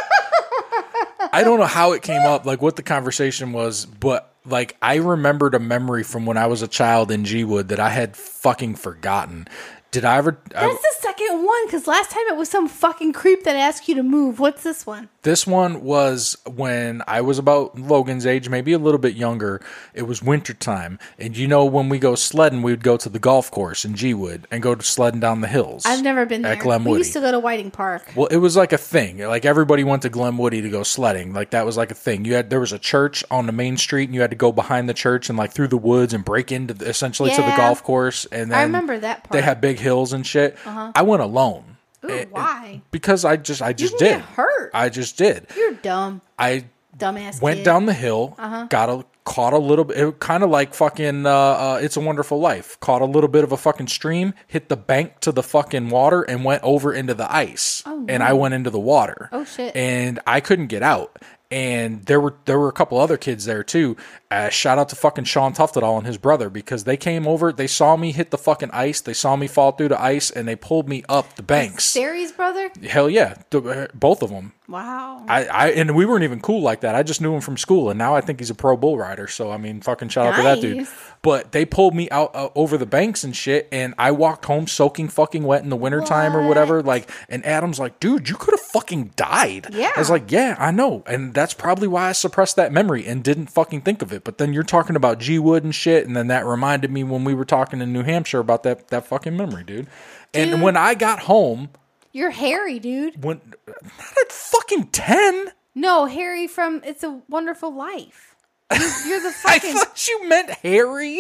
I don't know how it came up, like what the conversation was, but like I remembered a memory from when I was a child in G-Wood that I had fucking forgotten. Did I ever? I, That's the second one, because last time it was some fucking creep that asked you to move. What's this one? This one was when I was about Logan's age, maybe a little bit younger. It was wintertime. And you know, when we go sledding, we would go to the golf course in G-Wood and go sledding down the hills. I've never been there. At Glenwoody. We used to go to Whiting Park. Well, it was like a thing. Like everybody went to Glenwoody to go sledding. Like that was like a thing. You had there was a church on the main street, and you had to go behind the church and like through the woods and break into the, essentially to the Yeah. golf course. And then I remember that part. They had big hills and shit. Uh-huh. I went alone. Ooh, Eh, why? Because I just I just can did. get hurt. I just did. You're dumb. I Dumbass went kid. down the hill, Uh-huh. got a caught a little bit, it kind of like fucking uh, uh, It's a Wonderful Life. Caught a little bit of a fucking stream, hit the bank to the fucking water, and went over into the ice. Oh, And no. I went into the water. Oh, shit. And I couldn't get out. And there were there were a couple other kids there too. Uh, shout out to fucking Sean Tuftedall and his brother, because they came over, they saw me hit the fucking ice, they saw me fall through the ice, and they pulled me up the banks. Sari's brother? Hell yeah, the, uh, both of them. Wow. I, I and we weren't even cool like that. I just knew him from school, and now I think he's a pro bull rider. So I mean, fucking shout out to that dude. Nice. But they pulled me out uh, over the banks and shit, and I walked home soaking fucking wet in the wintertime or whatever. Like, and Adam's like, dude, you could have fucking died. Yeah. I was like, yeah, I know, and that's probably why I suppressed that memory and didn't fucking think of it. But then you're talking about G-Wood and shit, and then that reminded me when we were talking in New Hampshire about that that fucking memory, dude. And Dude. when I got home, You're Harry, dude. when not at fucking ten. No, Harry from It's a Wonderful Life. You're, you're the I fucking... thought you meant Harry.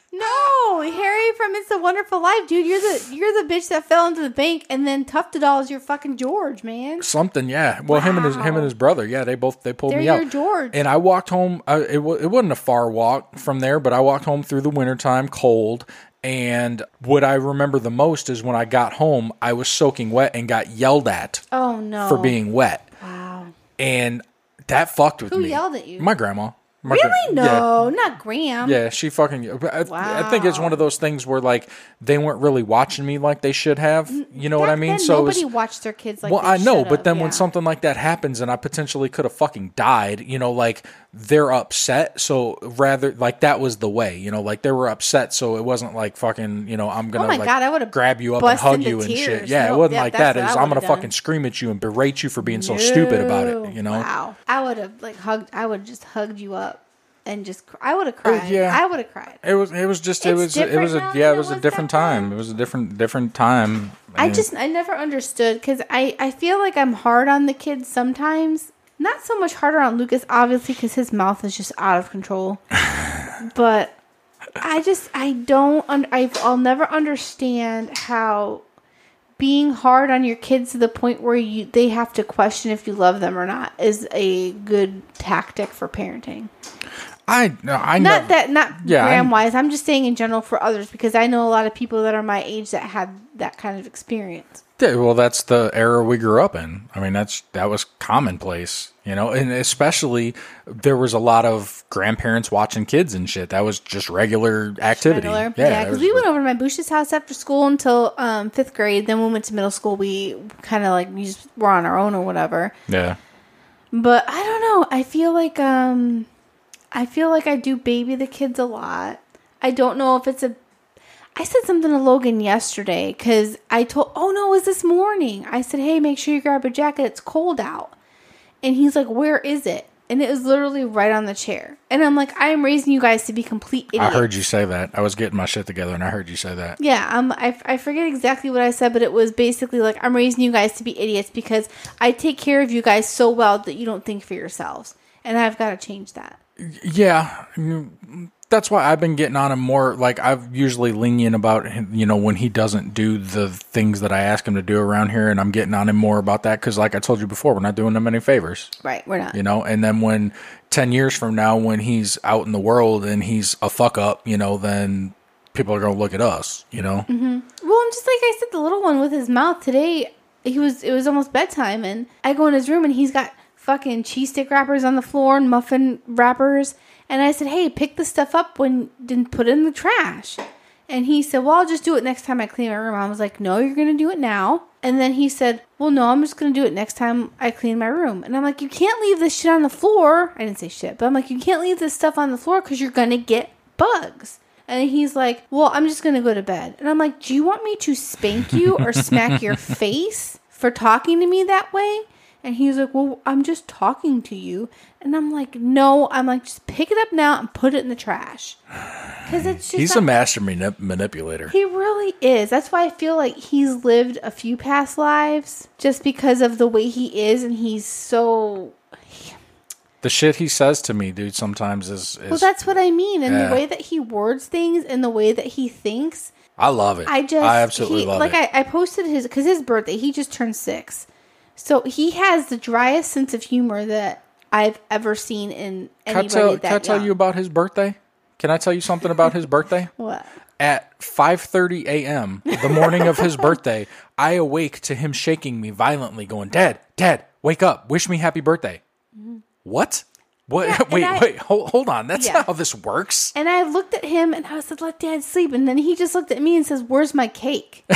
No, Harry from It's a Wonderful Life, dude. You're the you're the bitch that fell into the bank, and then Tuftedall is your fucking George, man. Something, yeah. Well, him and his him and his brother, yeah, they both they pulled They're me your out. George. And I walked home. I, it wa- it wasn't a far walk from there, but I walked home through the wintertime, cold. And what I remember the most is when I got home, I was soaking wet and got yelled at Oh no. for being wet, Wow. and that fucked with Who me. yelled at you? My grandma. My gra- Really? yeah. No, not Graham. Yeah, she fucking. I, I think it's one of those things where like they weren't really watching me like they should have. You know what I Back mean? then, So it nobody was, watched their kids like well, they I know, should but have, then yeah. when something like that happens, and I potentially could have fucking died, you know, like they're upset. So rather, like that was the way, you know, like they were upset. So it wasn't like fucking, you know, I'm gonna Oh my like God, I would've grab you up and bust hug into you and shit. tears. Yeah, No, it wasn't yeah, like that's that. It what was I I'm gonna would've done. fucking scream at you and berate you for being so stupid about it. You know? Wow. I would have like hugged. I would have just hugged you up and just. Cr- I would have cried. yeah. I would have cried. It was. It was just. It It's was. It different was a. now Yeah. than It was it a was different back then. time. It was a different. Different time. I And- just I never understood because I I feel like I'm hard on the kids sometimes. Not so much harder on Lucas, obviously, because his mouth is just out of control. But I just I don't un- I've, I'll never understand how being hard on your kids to the point where you they have to question if you love them or not is a good tactic for parenting. I. No. I. Not know. that not Yeah, Graham I'm- wise. I'm just saying in general for others because I know a lot of people that are my age that had that kind of experience. Yeah, well, that's the era we grew up in. I mean, that's that was commonplace, you know, and especially there was a lot of grandparents watching kids and shit. That was just regular activity. Regular. Yeah, Yeah, it because was- we went over to my Bush's house after school until um, fifth grade. Then when we went to middle school, we kind of like we just were on our own or whatever. yeah. But I don't know. I feel like um, I feel like I do baby the kids a lot. I don't know if it's a. I said something to Logan yesterday because I told. Oh no, it was this morning. I said, "Hey, make sure you grab a jacket. It's cold out." And he's like, "Where is it?" And it was literally right on the chair. And I'm like, I am raising you guys to be complete idiots. I heard you say that. I was getting my shit together and I heard you say that. Yeah, um, I, I forget exactly what I said, but it was basically like, I'm raising you guys to be idiots because I take care of you guys so well that you don't think for yourselves. And I've got to change that. Yeah. That's why I've been getting on him more. Like, I've usually lenient about him, you know, when he doesn't do the things that I ask him to do around here, and I'm getting on him more about that because, like I told you before, we're not doing him any favors. Right, we're not. You know, and then when ten years from now, when he's out in the world and he's a fuck up, you know, then people are going to look at us, you know? Mm-hmm. Well, and just like I said, the little one with his mouth today, he was, it was almost bedtime, and I go in his room and he's got fucking cheese stick wrappers on the floor and muffin wrappers. And I said, hey, pick the stuff up when didn't put it in the trash. And he said, well, I'll just do it next time I clean my room. I was like, no, you're going to do it now. And then he said, well, no, I'm just going to do it next time I clean my room. And I'm like, you can't leave this shit on the floor. I didn't say shit, but I'm like, you can't leave this stuff on the floor because you're going to get bugs. And he's like, well, I'm just going to go to bed. And I'm like, do you want me to spank you or smack your face for talking to me that way? And he's like, well, I'm just talking to you. And I'm like, no. I'm like, just pick it up now and put it in the trash. Because it's just He's not- a master manip- manipulator. He really is. That's why I feel like he's lived a few past lives just because of the way he is. And he's so... The shit he says to me, dude, sometimes is... is Well, that's what I mean. And yeah. the way that he words things and the way that he thinks... I love it. I just... I absolutely he, love like it. Like, I, I posted his... Because his birthday, he just turned six. So he has the driest sense of humor that I've ever seen in anybody Can I tell, that can I tell young. you about his birthday? Can I tell you something about his birthday? What? At five thirty a.m., the morning of his birthday, I awake to him shaking me violently, going, Dad, Dad, wake up. Wish me happy birthday. Mm-hmm. What? What? Yeah, wait, I, wait, hold, hold on. That's yeah. not how this works. And I looked at him and I said, let Dad sleep. And then he just looked at me and says, where's my cake?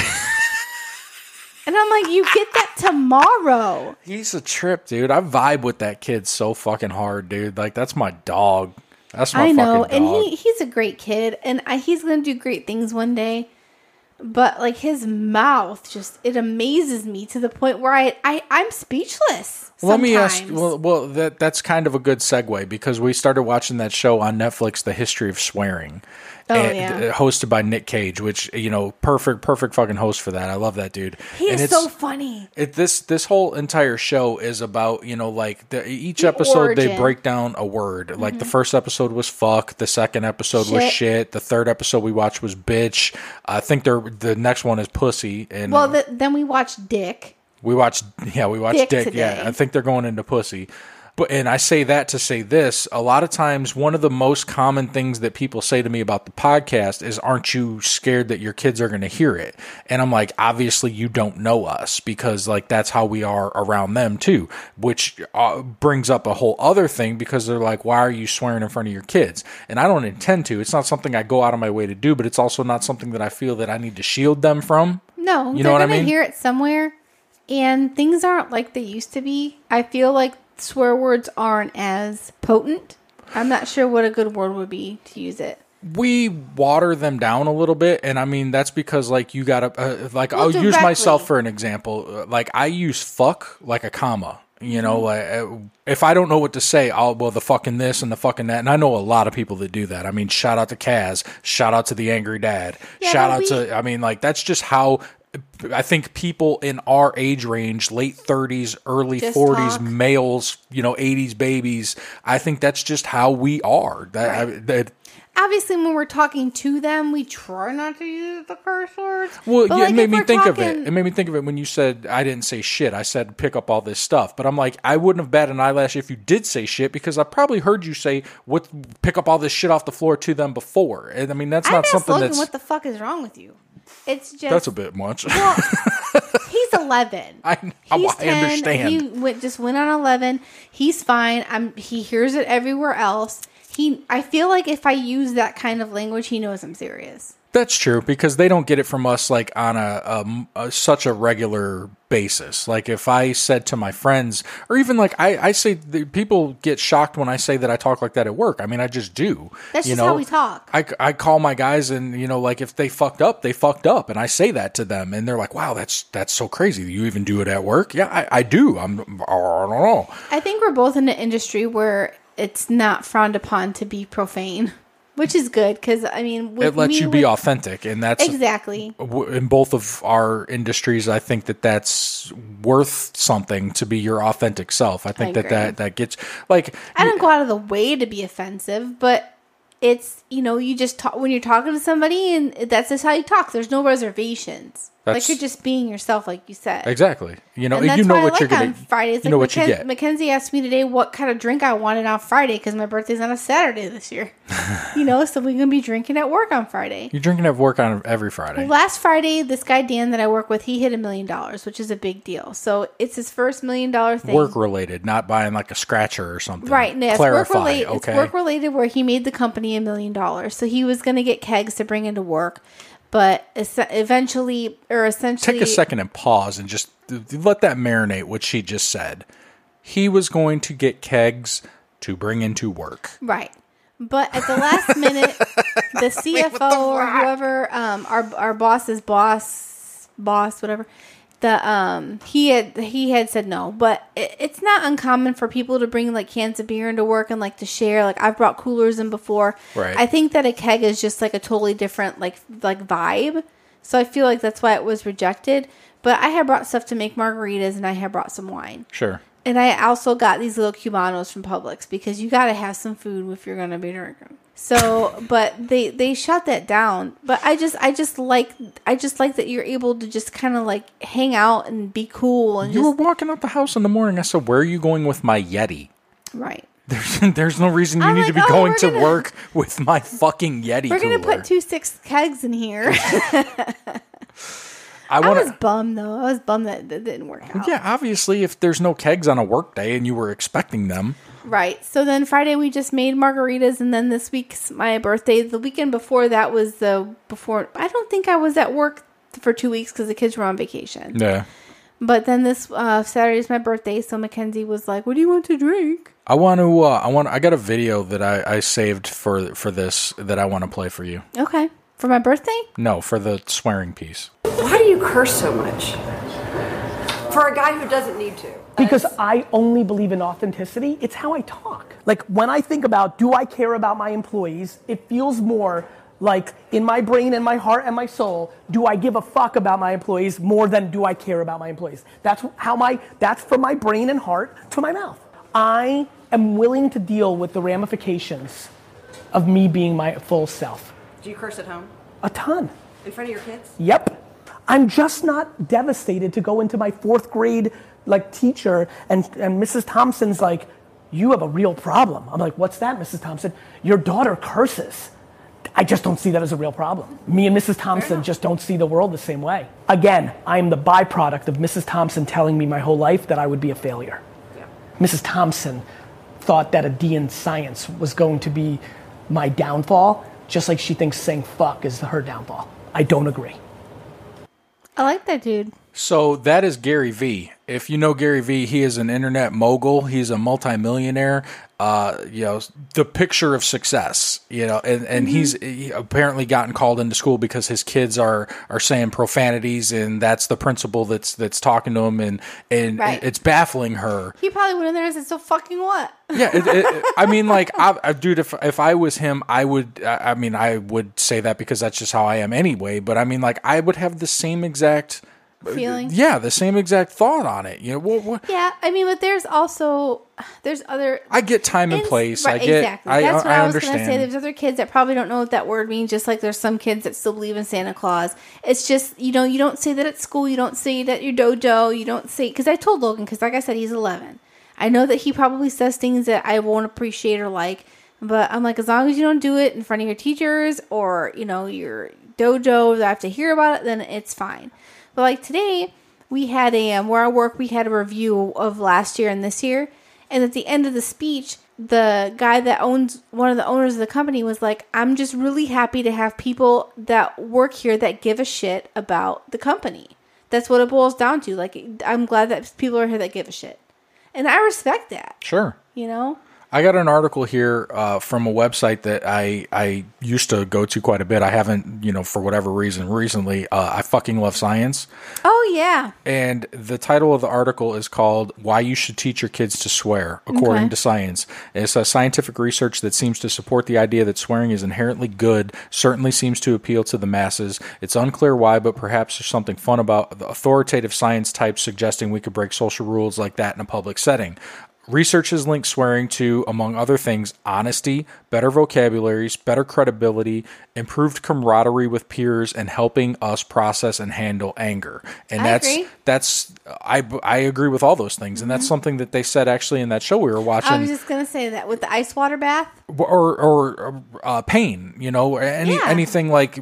And I'm like, you get that tomorrow. He's a trip, dude. I vibe with that kid so fucking hard, dude. Like, that's my dog. That's my I know. fucking dog. And he, he's a great kid. And I, he's going to do great things one day. But, like, his mouth just, it amazes me to the point where I, I, I'm speechless. Well, let me ask. sometimes. Well, well, that that's kind of a good segue because we started watching that show on Netflix, The History of Swearing, Oh, and, yeah. uh, hosted by Nick Cage, which you know, perfect, perfect fucking host for that. I love that dude. He and is it's, so funny. It, this this whole entire show is about you know like the, each The episode they origin. break down a word. Like Mm-hmm. the first episode was fuck, the second episode was Shit. shit, the third episode we watched was bitch. I think they're, the next one is pussy, and Well, the, then we watched Dick. we watched, yeah, we watched Dick Dick. today. Yeah, I think they're going into pussy. But and I say that to say this: a lot of times, one of the most common things that people say to me about the podcast is, "Aren't you scared that your kids are going to hear it?" And I'm like, obviously, you don't know us because like that's how we are around them too. Which uh, brings up a whole other thing because they're like, "Why are you swearing in front of your kids?" And I don't intend to. It's not something I go out of my way to do, but it's also not something that I feel that I need to shield them from. No, You they're know what I gonna mean? hear it somewhere, and things aren't like they used to be. I feel like swear words aren't as potent. I'm not sure what a good word would be to use it. We water them down a little bit, and I mean that's because like you gotta uh, like Well, I'll use directly. myself for an example. Uh, Like I use fuck like a comma. You know, like uh, if I don't know what to say, I'll well the fucking this and the fucking that, and I know a lot of people that do that. I mean, shout out to Kaz, shout out to the Angry Dad, Yeah, shout but out we- to I mean like that's just how. I think people in our age range, late thirties, early Just forties, talk. males, you know, eighties babies. I think that's just how we are. That, I, that Obviously, when we're talking to them, we try not to use the curse words. Well, But, yeah, like, it made if me we're think of talking- it. It made me think of it when you said I didn't say shit. I said pick up all this stuff, but I'm like I wouldn't have batted an eyelash if you did say shit because I probably heard you say what pick up all this shit off the floor to them before. And I mean that's I not asked something Logan, that's what the fuck is wrong with you? It's just that's a bit much. Well, he's eleven. I, I, He's I ten. understand. He went, just went on eleven. He's fine. I'm. He hears it everywhere else. he, I feel like if I use that kind of language, he knows I'm serious. That's true, because they don't get it from us like on a, a, a such a regular basis. Like if I said to my friends, or even like I, I say, the, people get shocked when I say that I talk like that at work. I mean, I just do. That's you just know? how we talk. I, I call my guys, and you know, like if they fucked up, they fucked up, and I say that to them, and they're like, "Wow, that's that's so crazy. You even do it at work?" Yeah, I, I do. I'm. I don't know. I think we're both in an industry where it's not frowned upon to be profane. Which is good, because, I mean... With it lets me, you be with, authentic, and that's... Exactly. In both of our industries, I think that that's worth something to be your authentic self. I think I that, that that gets... like I don't go out of the way to be offensive, but it's, you know, you just talk... When you're talking to somebody, and that's just how you talk. There's no reservations. Like, you're just being yourself, like you said. Exactly. You know, and that's you know why what I like you're getting. on Fridays. You Like know what Mackenzie, you get. Mackenzie asked me today what kind of drink I wanted on Friday because my birthday's on a Saturday this year. You know, so we're going to be drinking at work on Friday. You're drinking at work on every Friday. Last Friday, this guy Dan that I work with, he hit a million dollars, which is a big deal. So it's his first million dollar thing. Work related, not buying like a scratcher or something. Right. No, it's Clarify, work related. okay? It's work related where he made the company a million dollars. So he was going to get kegs to bring into work. But eventually, or essentially... Take a second and pause and just let that marinate, what she just said. He was going to get kegs to bring into work. Right. But at the last minute, the C F O or whoever, um, our our boss's boss, boss, whatever, the um, he had he had said no. But it, it's not uncommon for people to bring like cans of beer into work and like to share. Like I've brought coolers in before. Right. I think that a keg is just like a totally different like like vibe. So I feel like that's why it was rejected. But I had brought stuff to make margaritas, and I had brought some wine. Sure. And I also got these little Cubanos from Publix because you got to have some food if you're going to be drinking. So, but they, they shut that down. But I just, I just like, I just like that you're able to just kind of like hang out and be cool. And you just, were walking out the house in the morning. I said, "Where are you going with my Yeti?" Right. There's, there's no reason you I'm need like, to be oh, going we're to gonna- work with my fucking Yeti We're cooler. going to put two six kegs in here. I I want was bummed though. I was bummed that that didn't work out. Yeah, obviously, if there's no kegs on a work day and you were expecting them. Right. So then Friday we just made margaritas, and then this week's my birthday. The weekend before that was the before. I don't think I was at work for two weeks because the kids were on vacation. Yeah. But then this uh, Saturday is my birthday, so Mackenzie was like, "What do you want to drink?" I want to. Uh, I want. I got a video that I, I saved for for this that I want to play for you. Okay. For my birthday? No, for the swearing piece. Why do you curse so much? For a guy who doesn't need to. Because I only believe in authenticity. It's how I talk. Like when I think about, do I care about my employees? It feels more like in my brain and my heart and my soul, do I give a fuck about my employees more than do I care about my employees? That's how my, that's from my brain and heart to my mouth. I am willing to deal with the ramifications of me being my full self. Do you curse at home? A ton. In front of your kids? Yep. I'm just not devastated to go into my fourth grade like teacher and, and Missus Thompson's like, "You have a real problem." I'm like, "What's that, Missus Thompson?" "Your daughter curses." I just don't see that as a real problem. Me and Missus Thompson just don't see the world the same way. Again, I'm the byproduct of Missus Thompson telling me my whole life that I would be a failure. Yeah. Missus Thompson thought that a D in science was going to be my downfall, just like she thinks saying fuck is her downfall. I don't agree. I like that dude. So that is Gary Vee. If you know Gary Vee, he is an internet mogul. He's a multimillionaire. Uh, you know, the picture of success. You know, and, and mm-hmm. he's he apparently gotten called into school because his kids are are saying profanities, and that's the principal that's that's talking to him, and and right. it's baffling her. He probably went in there and said, "So fucking what?" Yeah, it, it, I mean, like, I, I, dude, if if I was him, I would. I mean, I would say that because that's just how I am anyway. But I mean, like, I would have the same exact feeling. Yeah, the same exact thought on it. You know, what, what? Yeah, I mean, but there's also there's other. I get time and place. Right, I get exactly. I, That's what I, I was understand. going to say. There's other kids that probably don't know what that word means. Just like there's some kids that still believe in Santa Claus. It's just, you know, you don't say that at school. You don't say it at your dojo. You don't say, because I told Logan, because like I said, he's eleven. I know that he probably says things that I won't appreciate or like, but I'm like, as long as you don't do it in front of your teachers or, you know, your dojo that I have to hear about it, then it's fine. But like today, we had a, um, where I work, we had a review of last year and this year. And at the end of the speech, the guy that owns, one of the owners of the company was like, I'm just really happy to have people that work here that give a shit about the company. That's what it boils down to. Like, I'm glad that people are here that give a shit. And I respect that. Sure. You know? I got an article here uh, from a website that I, I used to go to quite a bit. I haven't, you know, for whatever reason recently. Uh, I fucking love science. Oh, yeah. And the title of the article is called Why You Should Teach Your Kids to Swear, According Okay. to Science. It's a scientific research that seems to support the idea that swearing is inherently good, certainly seems to appeal to the masses. It's unclear why, but perhaps there's something fun about the authoritative science types suggesting we could break social rules like that in a public setting. Research has linked swearing to, among other things, honesty, better vocabularies, better credibility, improved camaraderie with peers, and helping us process and handle anger. And I that's agree. that's I I agree with all those things, and that's something that they said actually in that show we were watching. I was just going to say that with the ice water bath. or or uh, pain, you know, any Yeah. anything like.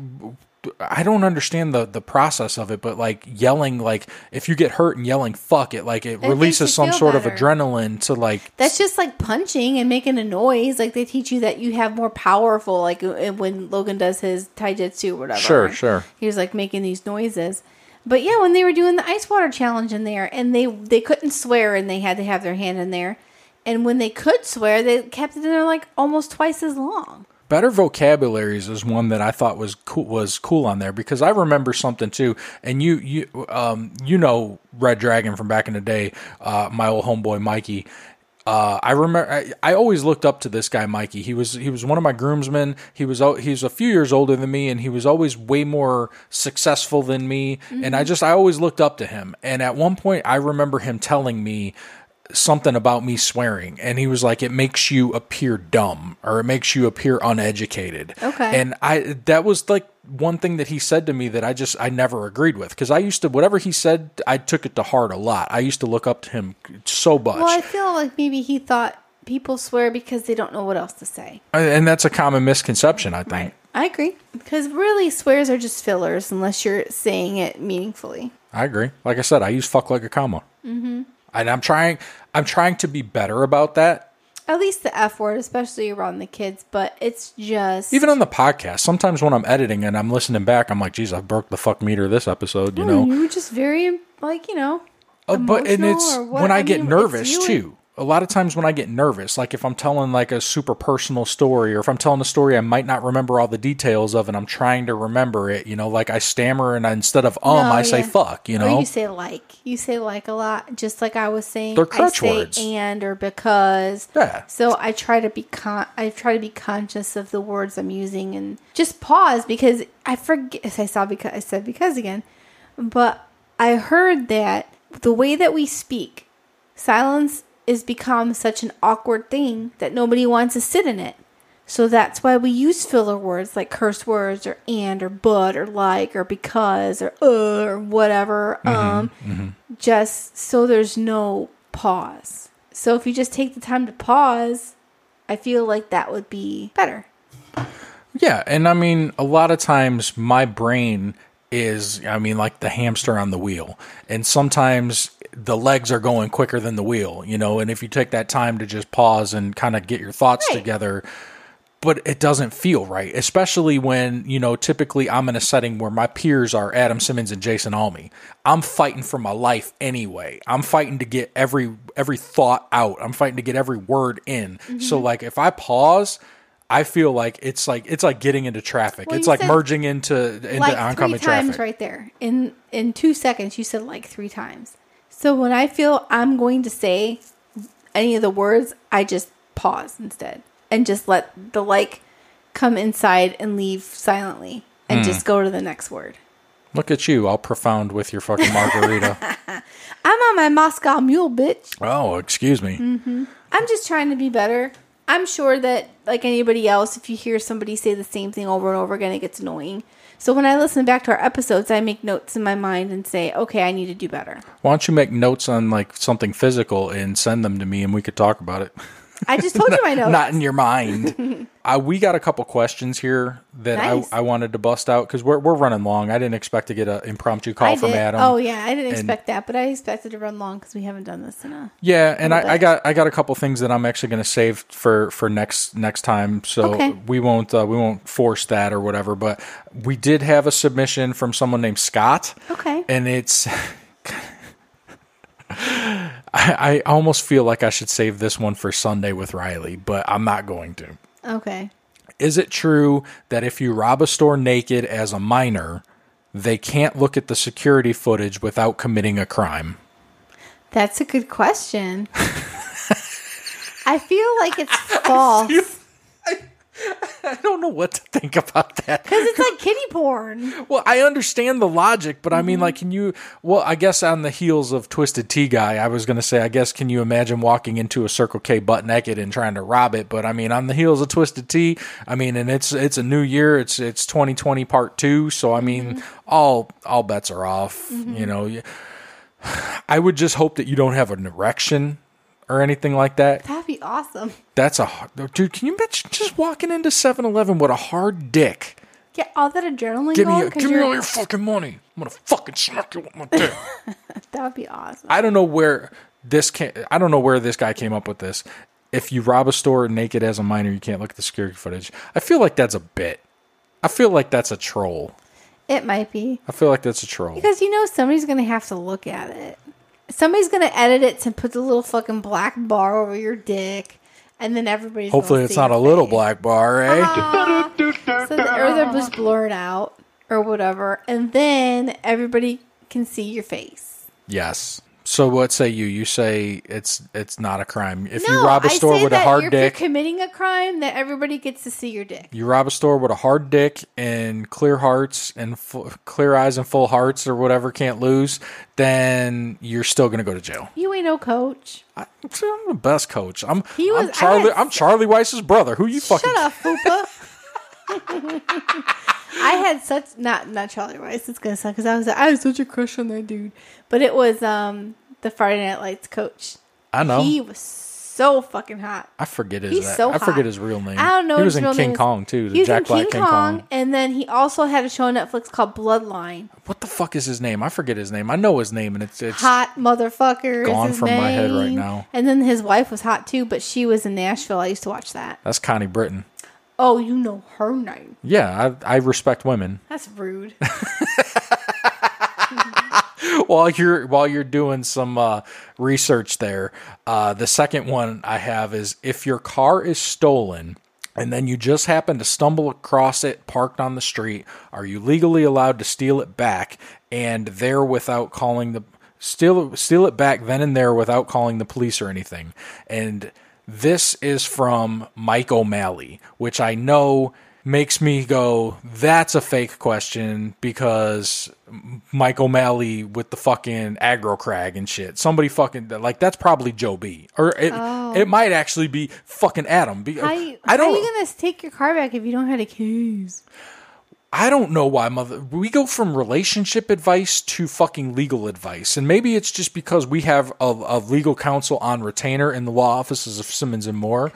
I don't understand the, the process of it, but like yelling, like if you get hurt and yelling "fuck it," like it, makes releases you some feel sort better. of adrenaline to like. That's just like punching and making a noise. Like they teach you that you have more powerful, like uh, when Logan does his taijutsu or whatever. Sure, sure. He was like making these noises. But yeah, when they were doing the ice water challenge in there and they, they couldn't swear and they had to have their hand in there. And when they could swear, they kept it in there like almost twice as long. Better vocabularies is one that I thought was cool, was cool on there because I remember something too. And you you um you know Red Dragon from back in the day, uh, my old homeboy Mikey. Uh, I remember I, I always looked up to this guy Mikey. He was he was one of my groomsmen. He was he was a few years older than me, and he was always way more successful than me. Mm-hmm. And I just I always looked up to him. And at one point, I remember him telling me something about me swearing, and he was like, it makes you appear dumb or it makes you appear uneducated. Okay. And I that was like one thing that he said to me that I just I never agreed with, because I used to, whatever he said, I took it to heart a lot. I used to look up to him so much. Well, I feel like maybe he thought people swear because they don't know what else to say. And that's a common misconception, I think. Right. I agree. Because really, swears are just fillers unless you're saying it meaningfully. I agree. Like I said, I use fuck like a comma. Mm-hmm. And I'm trying I'm trying to be better about that. At least the F word, especially around the kids, but it's just... Even on the podcast, sometimes when I'm editing and I'm listening back, I'm like, geez, I broke the fuck meter this episode, you Oh, know? you were just very, like, you know, Uh, but and emotional it's or what- when I, I get mean, nervous it's you too. A lot of times when I get nervous, like if I'm telling like a super personal story, or if I'm telling a story I might not remember all the details of, and I'm trying to remember it, you know, like I stammer and I, instead of um, No, I say yeah. fuck, you Or know. you say like. You say like a lot, just like I was saying. They're crutch I say words. and or because. Yeah. So I try to be con- I try to be conscious of the words I'm using and just pause because I forget. I saw because I said because again, but I heard that the way that we speak, silence is become such an awkward thing that nobody wants to sit in it. So that's why we use filler words like curse words or and or but or like or because or uh or whatever. Mm-hmm, Um, mm-hmm. just so there's no pause. So if you just take the time to pause, I feel like that would be better. Yeah, and I mean, a lot of times my brain is, I mean, like the hamster on the wheel. And sometimes the legs are going quicker than the wheel, you know, and if you take that time to just pause and kind of get your thoughts Right. together, but it doesn't feel right, especially when, you know, typically I'm in a setting where my peers are Adam Simmons and Jason Almy. I'm fighting for my life anyway. I'm fighting to get every every thought out. I'm fighting to get every word in. Mm-hmm. So like if I pause, I feel like it's like it's like getting into traffic. Well, it's you like said merging into into like oncoming three times traffic. right there. In in two seconds you said like three times. So when I feel I'm going to say any of the words, I just pause instead and just let the like come inside and leave silently and Mm. just go to the next word. Look at you, all profound with your fucking margarita. I'm on my Moscow Mule, bitch. Oh, excuse me. hmm I'm just trying to be better. I'm sure that, like anybody else, if you hear somebody say the same thing over and over again, it gets annoying. So when I listen back to our episodes, I make notes in my mind and say, okay, I need to do better. Why don't you make notes on like something physical and send them to me and we could talk about it? I just told you my notes. Not in your mind. uh, we got a couple questions here that Nice. I, I wanted to bust out because we're, we're running long. I didn't expect to get an impromptu call I from did. Adam. Oh yeah, I didn't And- expect that, but I expected to run long because we haven't done this in a. Yeah, and little I, I bit. got I got a couple things that I'm actually going to save for, for next next time, so Okay. we won't uh, we won't force that or whatever. But we did have a submission from someone named Scott. Okay. And it's I, I almost feel like I should save this one for Sunday with Riley, but I'm not going to. Okay. Is it true that if you rob a store naked as a minor, they can't look at the security footage without committing a crime? That's a good question. I feel like it's false. I don't know what to think about that. Because it's like kiddie porn. Well, I understand the logic, but I mean, like, can you, well, I guess on the heels of Twisted Tea Guy, I was going to say, I guess, can you imagine walking into a Circle K butt naked and trying to rob it? But I mean, on the heels of Twisted Tea, I mean, and it's, it's a new year, it's, it's twenty twenty part two. So, I mean, mm-hmm. all, all bets are off, mm-hmm. you know. I would just hope that you don't have an erection or anything like that. That'd be awesome. That's a dude. Can you imagine just walking into seven eleven with a hard dick? Get all that adrenaline Give going. me, give me all your fucking money. I'm gonna fucking smack you with my dick. That would be awesome. I don't know where this came. I don't know where this guy came up with this. If you rob a store naked as a minor, you can't look at the security footage. I feel like that's a bit. I feel like that's a troll. It might be. I feel like that's a troll. Because you know somebody's gonna have to look at it. Somebody's gonna edit it to put the little fucking black bar over your dick, and then everybody's hopefully gonna it's see not a your little face. black bar, eh? Ah. So the, or they're just blurred out or whatever, and then everybody can see your face. Yes. So what say you? You say it's it's not a crime if no, you rob a store I say with that a hard you're, dick. If you're committing a crime, that everybody gets to see your dick. You rob a store with a hard dick and clear hearts and full, clear eyes and full hearts or whatever, can't lose, then you're still going to go to jail. You ain't no coach. I, I'm the best coach. I'm, He was- I'm Charlie. I had- I'm Charlie Weiss's brother. Who you fucking? Shut up, Fupa. I had such not not Charlie Weiss. It's gonna suck because I was I had such a crush on that dude, but it was um the Friday Night Lights coach. I know. He was so fucking hot. I forget his. He's that. so I forget hot. his real name. I don't know. He what was his in real King name is. Kong too. The He was Jack in Black King, King Kong, Kong. and then he also had a show on Netflix called Bloodline. What the fuck is his name? I forget his name. I know his name, and it's it's Hot motherfucker. is gone his from my head right name. now. And then his wife was hot too, but she was in Nashville. I used to watch that. That's Connie Britton. Oh, you know her name. Yeah, I, I respect women. That's rude. while you're while you're doing some uh, research there, uh, the second one I have is if your car is stolen and then you just happen to stumble across it parked on the street, are you legally allowed to steal it back and there without calling the steal steal it back then and there without calling the police or anything? And this is from Mike O'Malley, which I know makes me go, that's a fake question because Mike O'Malley with the fucking aggro crag and shit. Somebody fucking, like, that's probably Joe B. Or it, Oh. it might actually be fucking Adam. Be- How, you, I don't how are you going to take your car back if you don't have the keys? I don't know why, mother. We go from relationship advice to fucking legal advice, and maybe it's just because we have a, a legal counsel on retainer in the law offices of Simmons and Moore.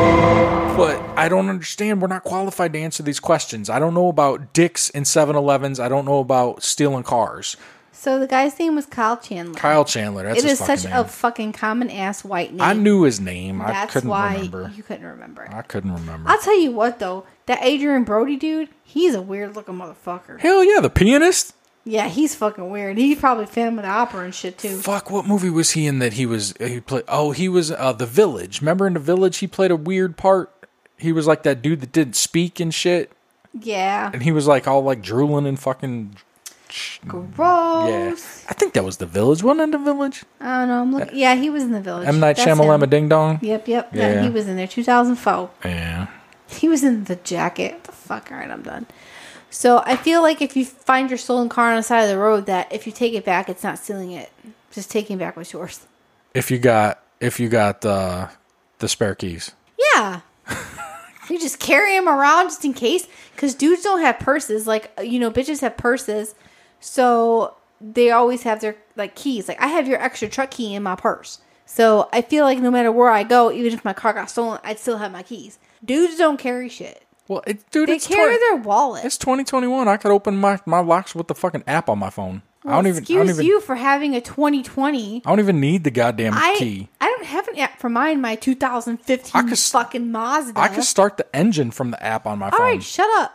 But I don't understand. We're not qualified to answer these questions. I don't know about dicks in seven elevens. I don't know about stealing cars. So the guy's name was Kyle Chandler. Kyle Chandler. That's It his is fucking such name. a fucking common ass white name. I knew his name. That's I couldn't why remember. you couldn't remember it. I couldn't remember. I'll tell you what though, that Adrian Brody dude, he's a weird looking motherfucker. Hell yeah, the pianist. Yeah, he's fucking weird. He probably Phantom of the Opera and shit too. Fuck, what movie was he in that he was he played? Oh, he was uh, The Village. Remember in The Village, he played a weird part. He was like that dude that didn't speak and shit, Yeah. and he was like all like drooling and fucking. Gross. Yeah, I think that was The Village. Wasn't it The Village? I don't know. I'm looking. Yeah, he was in The Village. M. Night That's Shyamalan him. Ding Dong. Yep, yep. Yeah. Yeah. He was in there. two thousand four. Yeah. He was in The Jacket. What the fuck? All right, I'm done. So I feel like if you find your stolen car on the side of the road, that if you take it back, it's not stealing it. Just taking back what's yours. If you got if you got uh, the spare keys. Yeah. You just carry them around just in case. Because dudes don't have purses. Like, you know, bitches have purses. So they always have their, like, keys. Like, I have your extra truck key in my purse. So I feel like no matter where I go, even if my car got stolen, I'd still have my keys. Dudes don't carry shit. Well, it, dude, they it's carry twenty their wallet. It's twenty twenty-one. I could open my, my locks with the fucking app on my phone. Well, I don't even. Excuse I don't even, you for having a twenty twenty. I don't even need the goddamn I, key. I don't have an app for mine. My two thousand fifteen could, fucking Mazda. I can start the engine from the app on my All phone. right, shut up.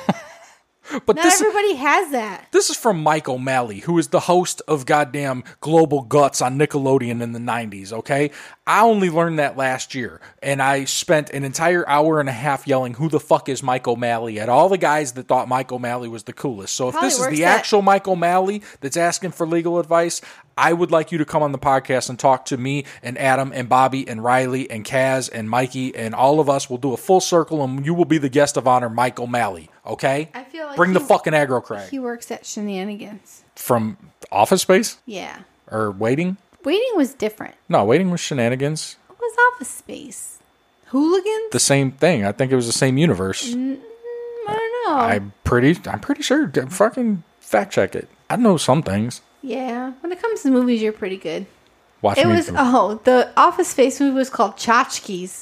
But Not this, everybody has that. This is from Mike O'Malley, who is the host of goddamn Global Guts on Nickelodeon in the nineties, okay? I only learned that last year, and I spent an entire hour and a half yelling, who the fuck is Mike O'Malley, at all the guys that thought Mike O'Malley was the coolest. So if Probably this is works the at- actual Mike O'Malley that's asking for legal advice, I would like you to come on the podcast and talk to me and Adam and Bobby and Riley and Kaz and Mikey, and all of us will do a full circle, and you will be the guest of honor, Mike O'Malley, okay? I feel like Bring the he- fucking aggro crack. He works at Shenanigans. From Office Space? Yeah. Or Waiting? Waiting was different. No, Waiting was Shenanigans. It was Office Space. Hooligans? The same thing. I think it was the same universe. Mm, I don't know. I'm pretty I'm pretty sure. Fucking fact check it. I know some things. Yeah. When it comes to movies, you're pretty good. Watch it me. was, oh, the Office Space movie was called Tchotchkes.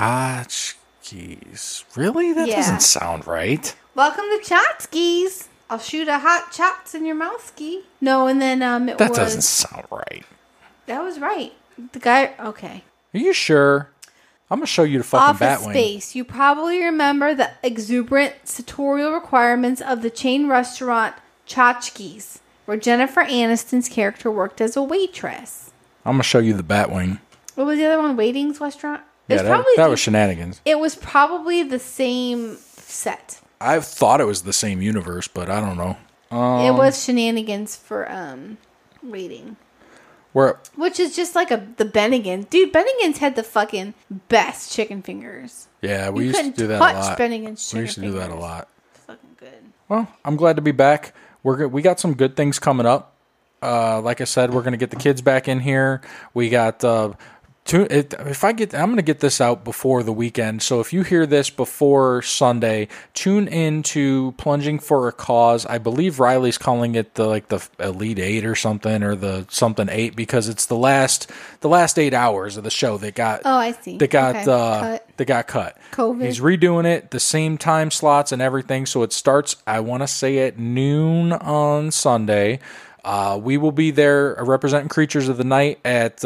Tchotchkes. Really? That Yeah. doesn't sound right. Welcome to Tchotchkes. I'll shoot a hot chots in your mouth ski. No, and then um, it That was... doesn't sound right. That was right. The guy... Okay. Are you sure? I'm going to show you the fucking Office Batwing. Space. You probably remember the exuberant sartorial requirements of the chain restaurant Tchotchkes, where Jennifer Aniston's character worked as a waitress. I'm going to show you the Batwing. What was the other one? Waiting's restaurant? It Yeah, was that, probably that the- was Shenanigans. It was probably the same set. I thought it was the same universe, but I don't know. Um, it was Shenanigans for um Waiting. Where Which is just like a the Bennigan. Dude, Bennigan's had the fucking best chicken fingers. Yeah, we You used to couldn't do that touch a lot. Bennigan's We used to chicken do that a fingers. lot. Fucking good. Well, I'm glad to be back. We're go- we got some good things coming up. Uh, like I said, we're gonna get the kids back in here. We got uh, two, it, if I get, I'm gonna get this out before the weekend. So if you hear this before Sunday, tune in to Plunging for a Cause. I believe Riley's calling it the like the Elite Eight or something, or the something eight, because it's the last the last eight hours of the show that got Oh, I see. that got Okay. uh, Cut. that got cut. COVID. He's redoing it, the same time slots and everything. So it starts, I want to say, at noon on Sunday. Uh, we will be there representing Creatures of the Night at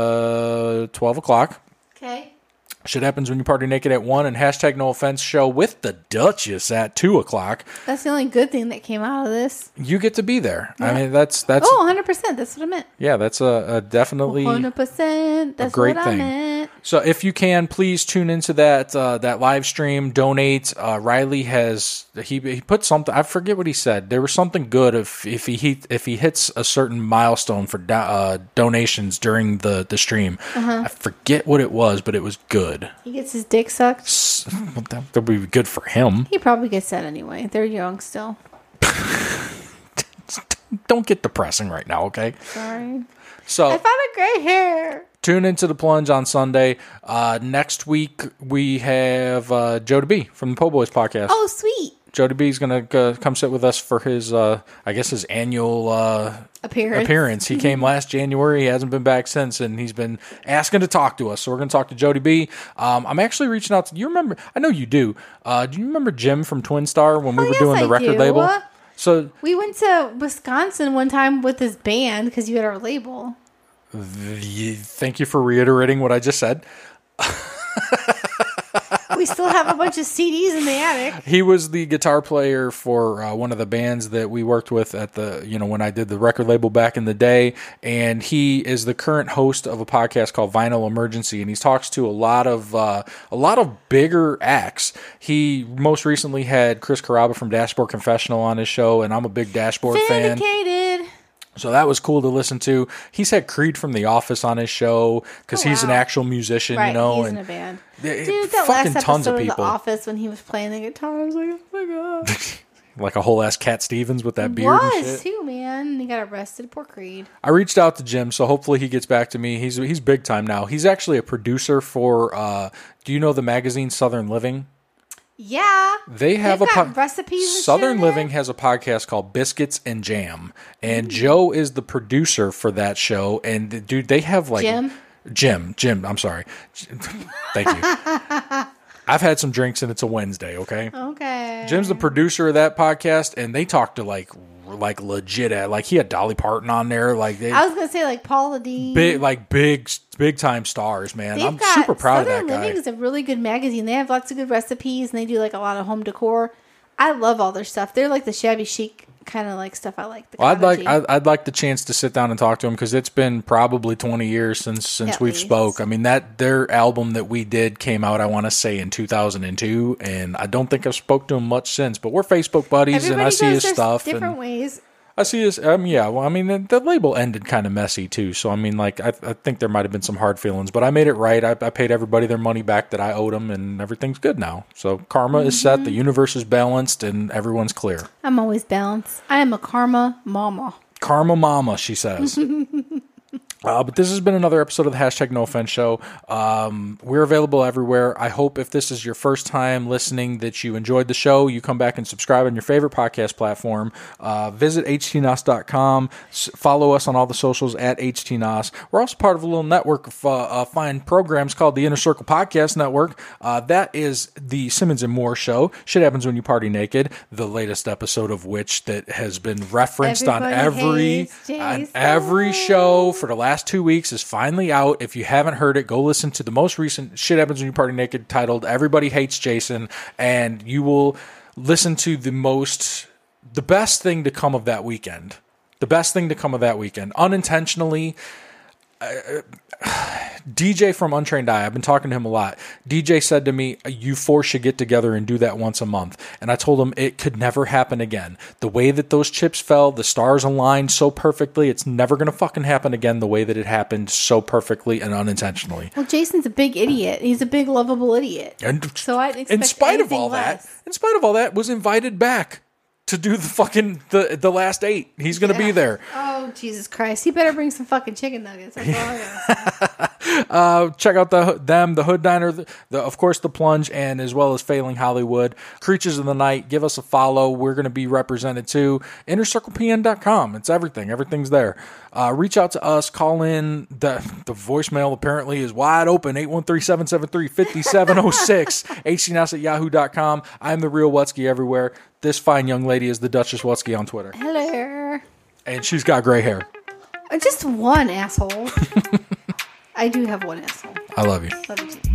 uh, twelve o'clock. Okay. Shit happens when you party naked at one, and hashtag no offense show with the Duchess at two o'clock. That's the only good thing that came out of this. You get to be there. I mean, that's that's Oh, one hundred percent. That's what I meant. yeah, that's a, a definitely one hundred percent. That's great what I thing. meant. So if you can, please tune into that uh, that live stream. Donate. Uh, Riley has he he put something. I forget what he said. There was something good if if he, he if he hits a certain milestone for do, uh, donations during the the stream. Uh-huh. I forget what it was, but it was good. He gets his dick sucked. Well, that would be good for him. He probably gets that anyway. They're young still. Don't get depressing right now, okay? Sorry. So I found a gray hair. tune into the Plunge on Sunday. Uh, next week we have uh, Joe DeB from the Po' Boys podcast. Oh, sweet. Joe DeB is going to uh, come sit with us for his, uh, I guess, his annual uh, Appearance. appearance. He came last January. He hasn't been back since, and he's been asking to talk to us. So we're going to talk to Joe DeB. Um, I'm actually reaching out to you. Remember? I know you do. Uh, do you remember Jim from Twin Star when we Oh, were yes, doing the I record do. label? So We went to Wisconsin one time with his band because you had our label. the, thank you for reiterating what I just said. We still have a bunch of C Ds in the attic. He was the guitar player for uh, one of the bands that we worked with at the, you know, when I did the record label back in the day. And he is the current host of a podcast called Vinyl Emergency. And he talks to a lot of, uh, a lot of bigger acts. He most recently had Chris Carrabba from Dashboard Confessional on his show. And I'm a big Dashboard fan. Vindicated. So that was cool to listen to. He's had Creed from The Office on his show because Oh, he's an wow. actual musician, Right, you know. he's and in a band. they- Dude, that fucking last tons episode of of The people. Office when he was playing the guitar, I was like, oh my god. Like a whole ass Cat Stevens with that beard and was shit. too, man. He got arrested. Poor Creed. I reached out to Jim, so hopefully he gets back to me. He's he's big time now. He's actually a producer for. Uh, do you know the magazine Southern Living? Yeah. They have They've a got po- recipes. And Southern shit. Living has a podcast called Biscuits and Jam, and Joe is the producer for that show. And the- dude, they have like Jim? Jim, Jim, I'm sorry. Thank you. I've had some drinks and it's a Wednesday, okay? Okay. Jim's the producer of that podcast, and they talk to like like legit at like he had Dolly Parton on there. Like they, I was gonna say like Paula Deen. big like big big time stars, man. They've I'm got super proud Southern of that guy. Living is a really good magazine. They have lots of good recipes and they do like a lot of home decor. I love all their stuff. They're like the shabby chic kind of like stuff I like. The Well, I'd like cottagey. I'd, I'd like the chance to sit down and talk to him because it's been probably twenty years since since At we've least. spoke. I mean that their album that we did came out I want to say in two thousand two, and I don't think I've spoke to him much since. But we're Facebook buddies, Everybody and I see goes his their stuff. different and ways. I see his. Um, yeah. Well, I mean the, the label ended kind of messy too. So I mean, like I, I think there might have been some hard feelings, but I made it right. I, I paid everybody their money back that I owed them, and everything's good now. So karma is set. The universe is balanced, and everyone's clear. I'm always balanced. I am a karma mama. Karma mama, she says. Uh, but this has been another episode of the Hashtag No Offense Show. Um, we're available everywhere. I hope if this is your first time listening that you enjoyed the show. You come back and subscribe on your favorite podcast platform. Uh, visit H T N O S dot com. S- follow us on all the socials at H T N O S. We're also part of a little network of uh, uh, fine programs called the Inner Circle Podcast Network. Uh, that is the Simmons and Moore Show. Shit Happens When You Party Naked. The latest episode of which that has been referenced Everybody on every hates on Jason. every show for the last two weeks is finally out. If you haven't heard it, go listen to the most recent Shit Happens When You Party Naked titled Everybody Hates Jason, and you will listen to the most, the best thing to come of that weekend. The best thing to come of that weekend. Unintentionally, uh, D J from Untrained Eye, I've been talking to him a lot. D J said to me, you four should get together and do that once a month. And I told him it could never happen again. The way that those chips fell, the stars aligned so perfectly, it's never going to fucking happen again the way that it happened so perfectly and unintentionally. Well, Jason's a big idiot. He's a big lovable idiot. And So I'd expect in spite of anything all less. that, in spite of all that, was invited back to do the fucking, the, the last eight. He's going to be there. Oh, Jesus Christ. He better bring some fucking chicken nuggets. That's all I gotta say. Uh, check out the them, the Hood Diner, the, the of course the Plunge, and as well as Failing Hollywood. Creatures of the Night. Give us a follow. We're going to be represented too. inner circle p n dot com. It's everything. Everything's there. Uh, reach out to us. Call in. The the voicemail apparently is wide open. eight one three, seven seven three, five seven zero six. H T N O S at yahoo dot com. I'm the real Wutsky everywhere. This fine young lady is the Duchess Wutsky on Twitter. Hello. And she's got gray hair. Uh, Just one asshole. I do have one asshole. I love you. Love you too.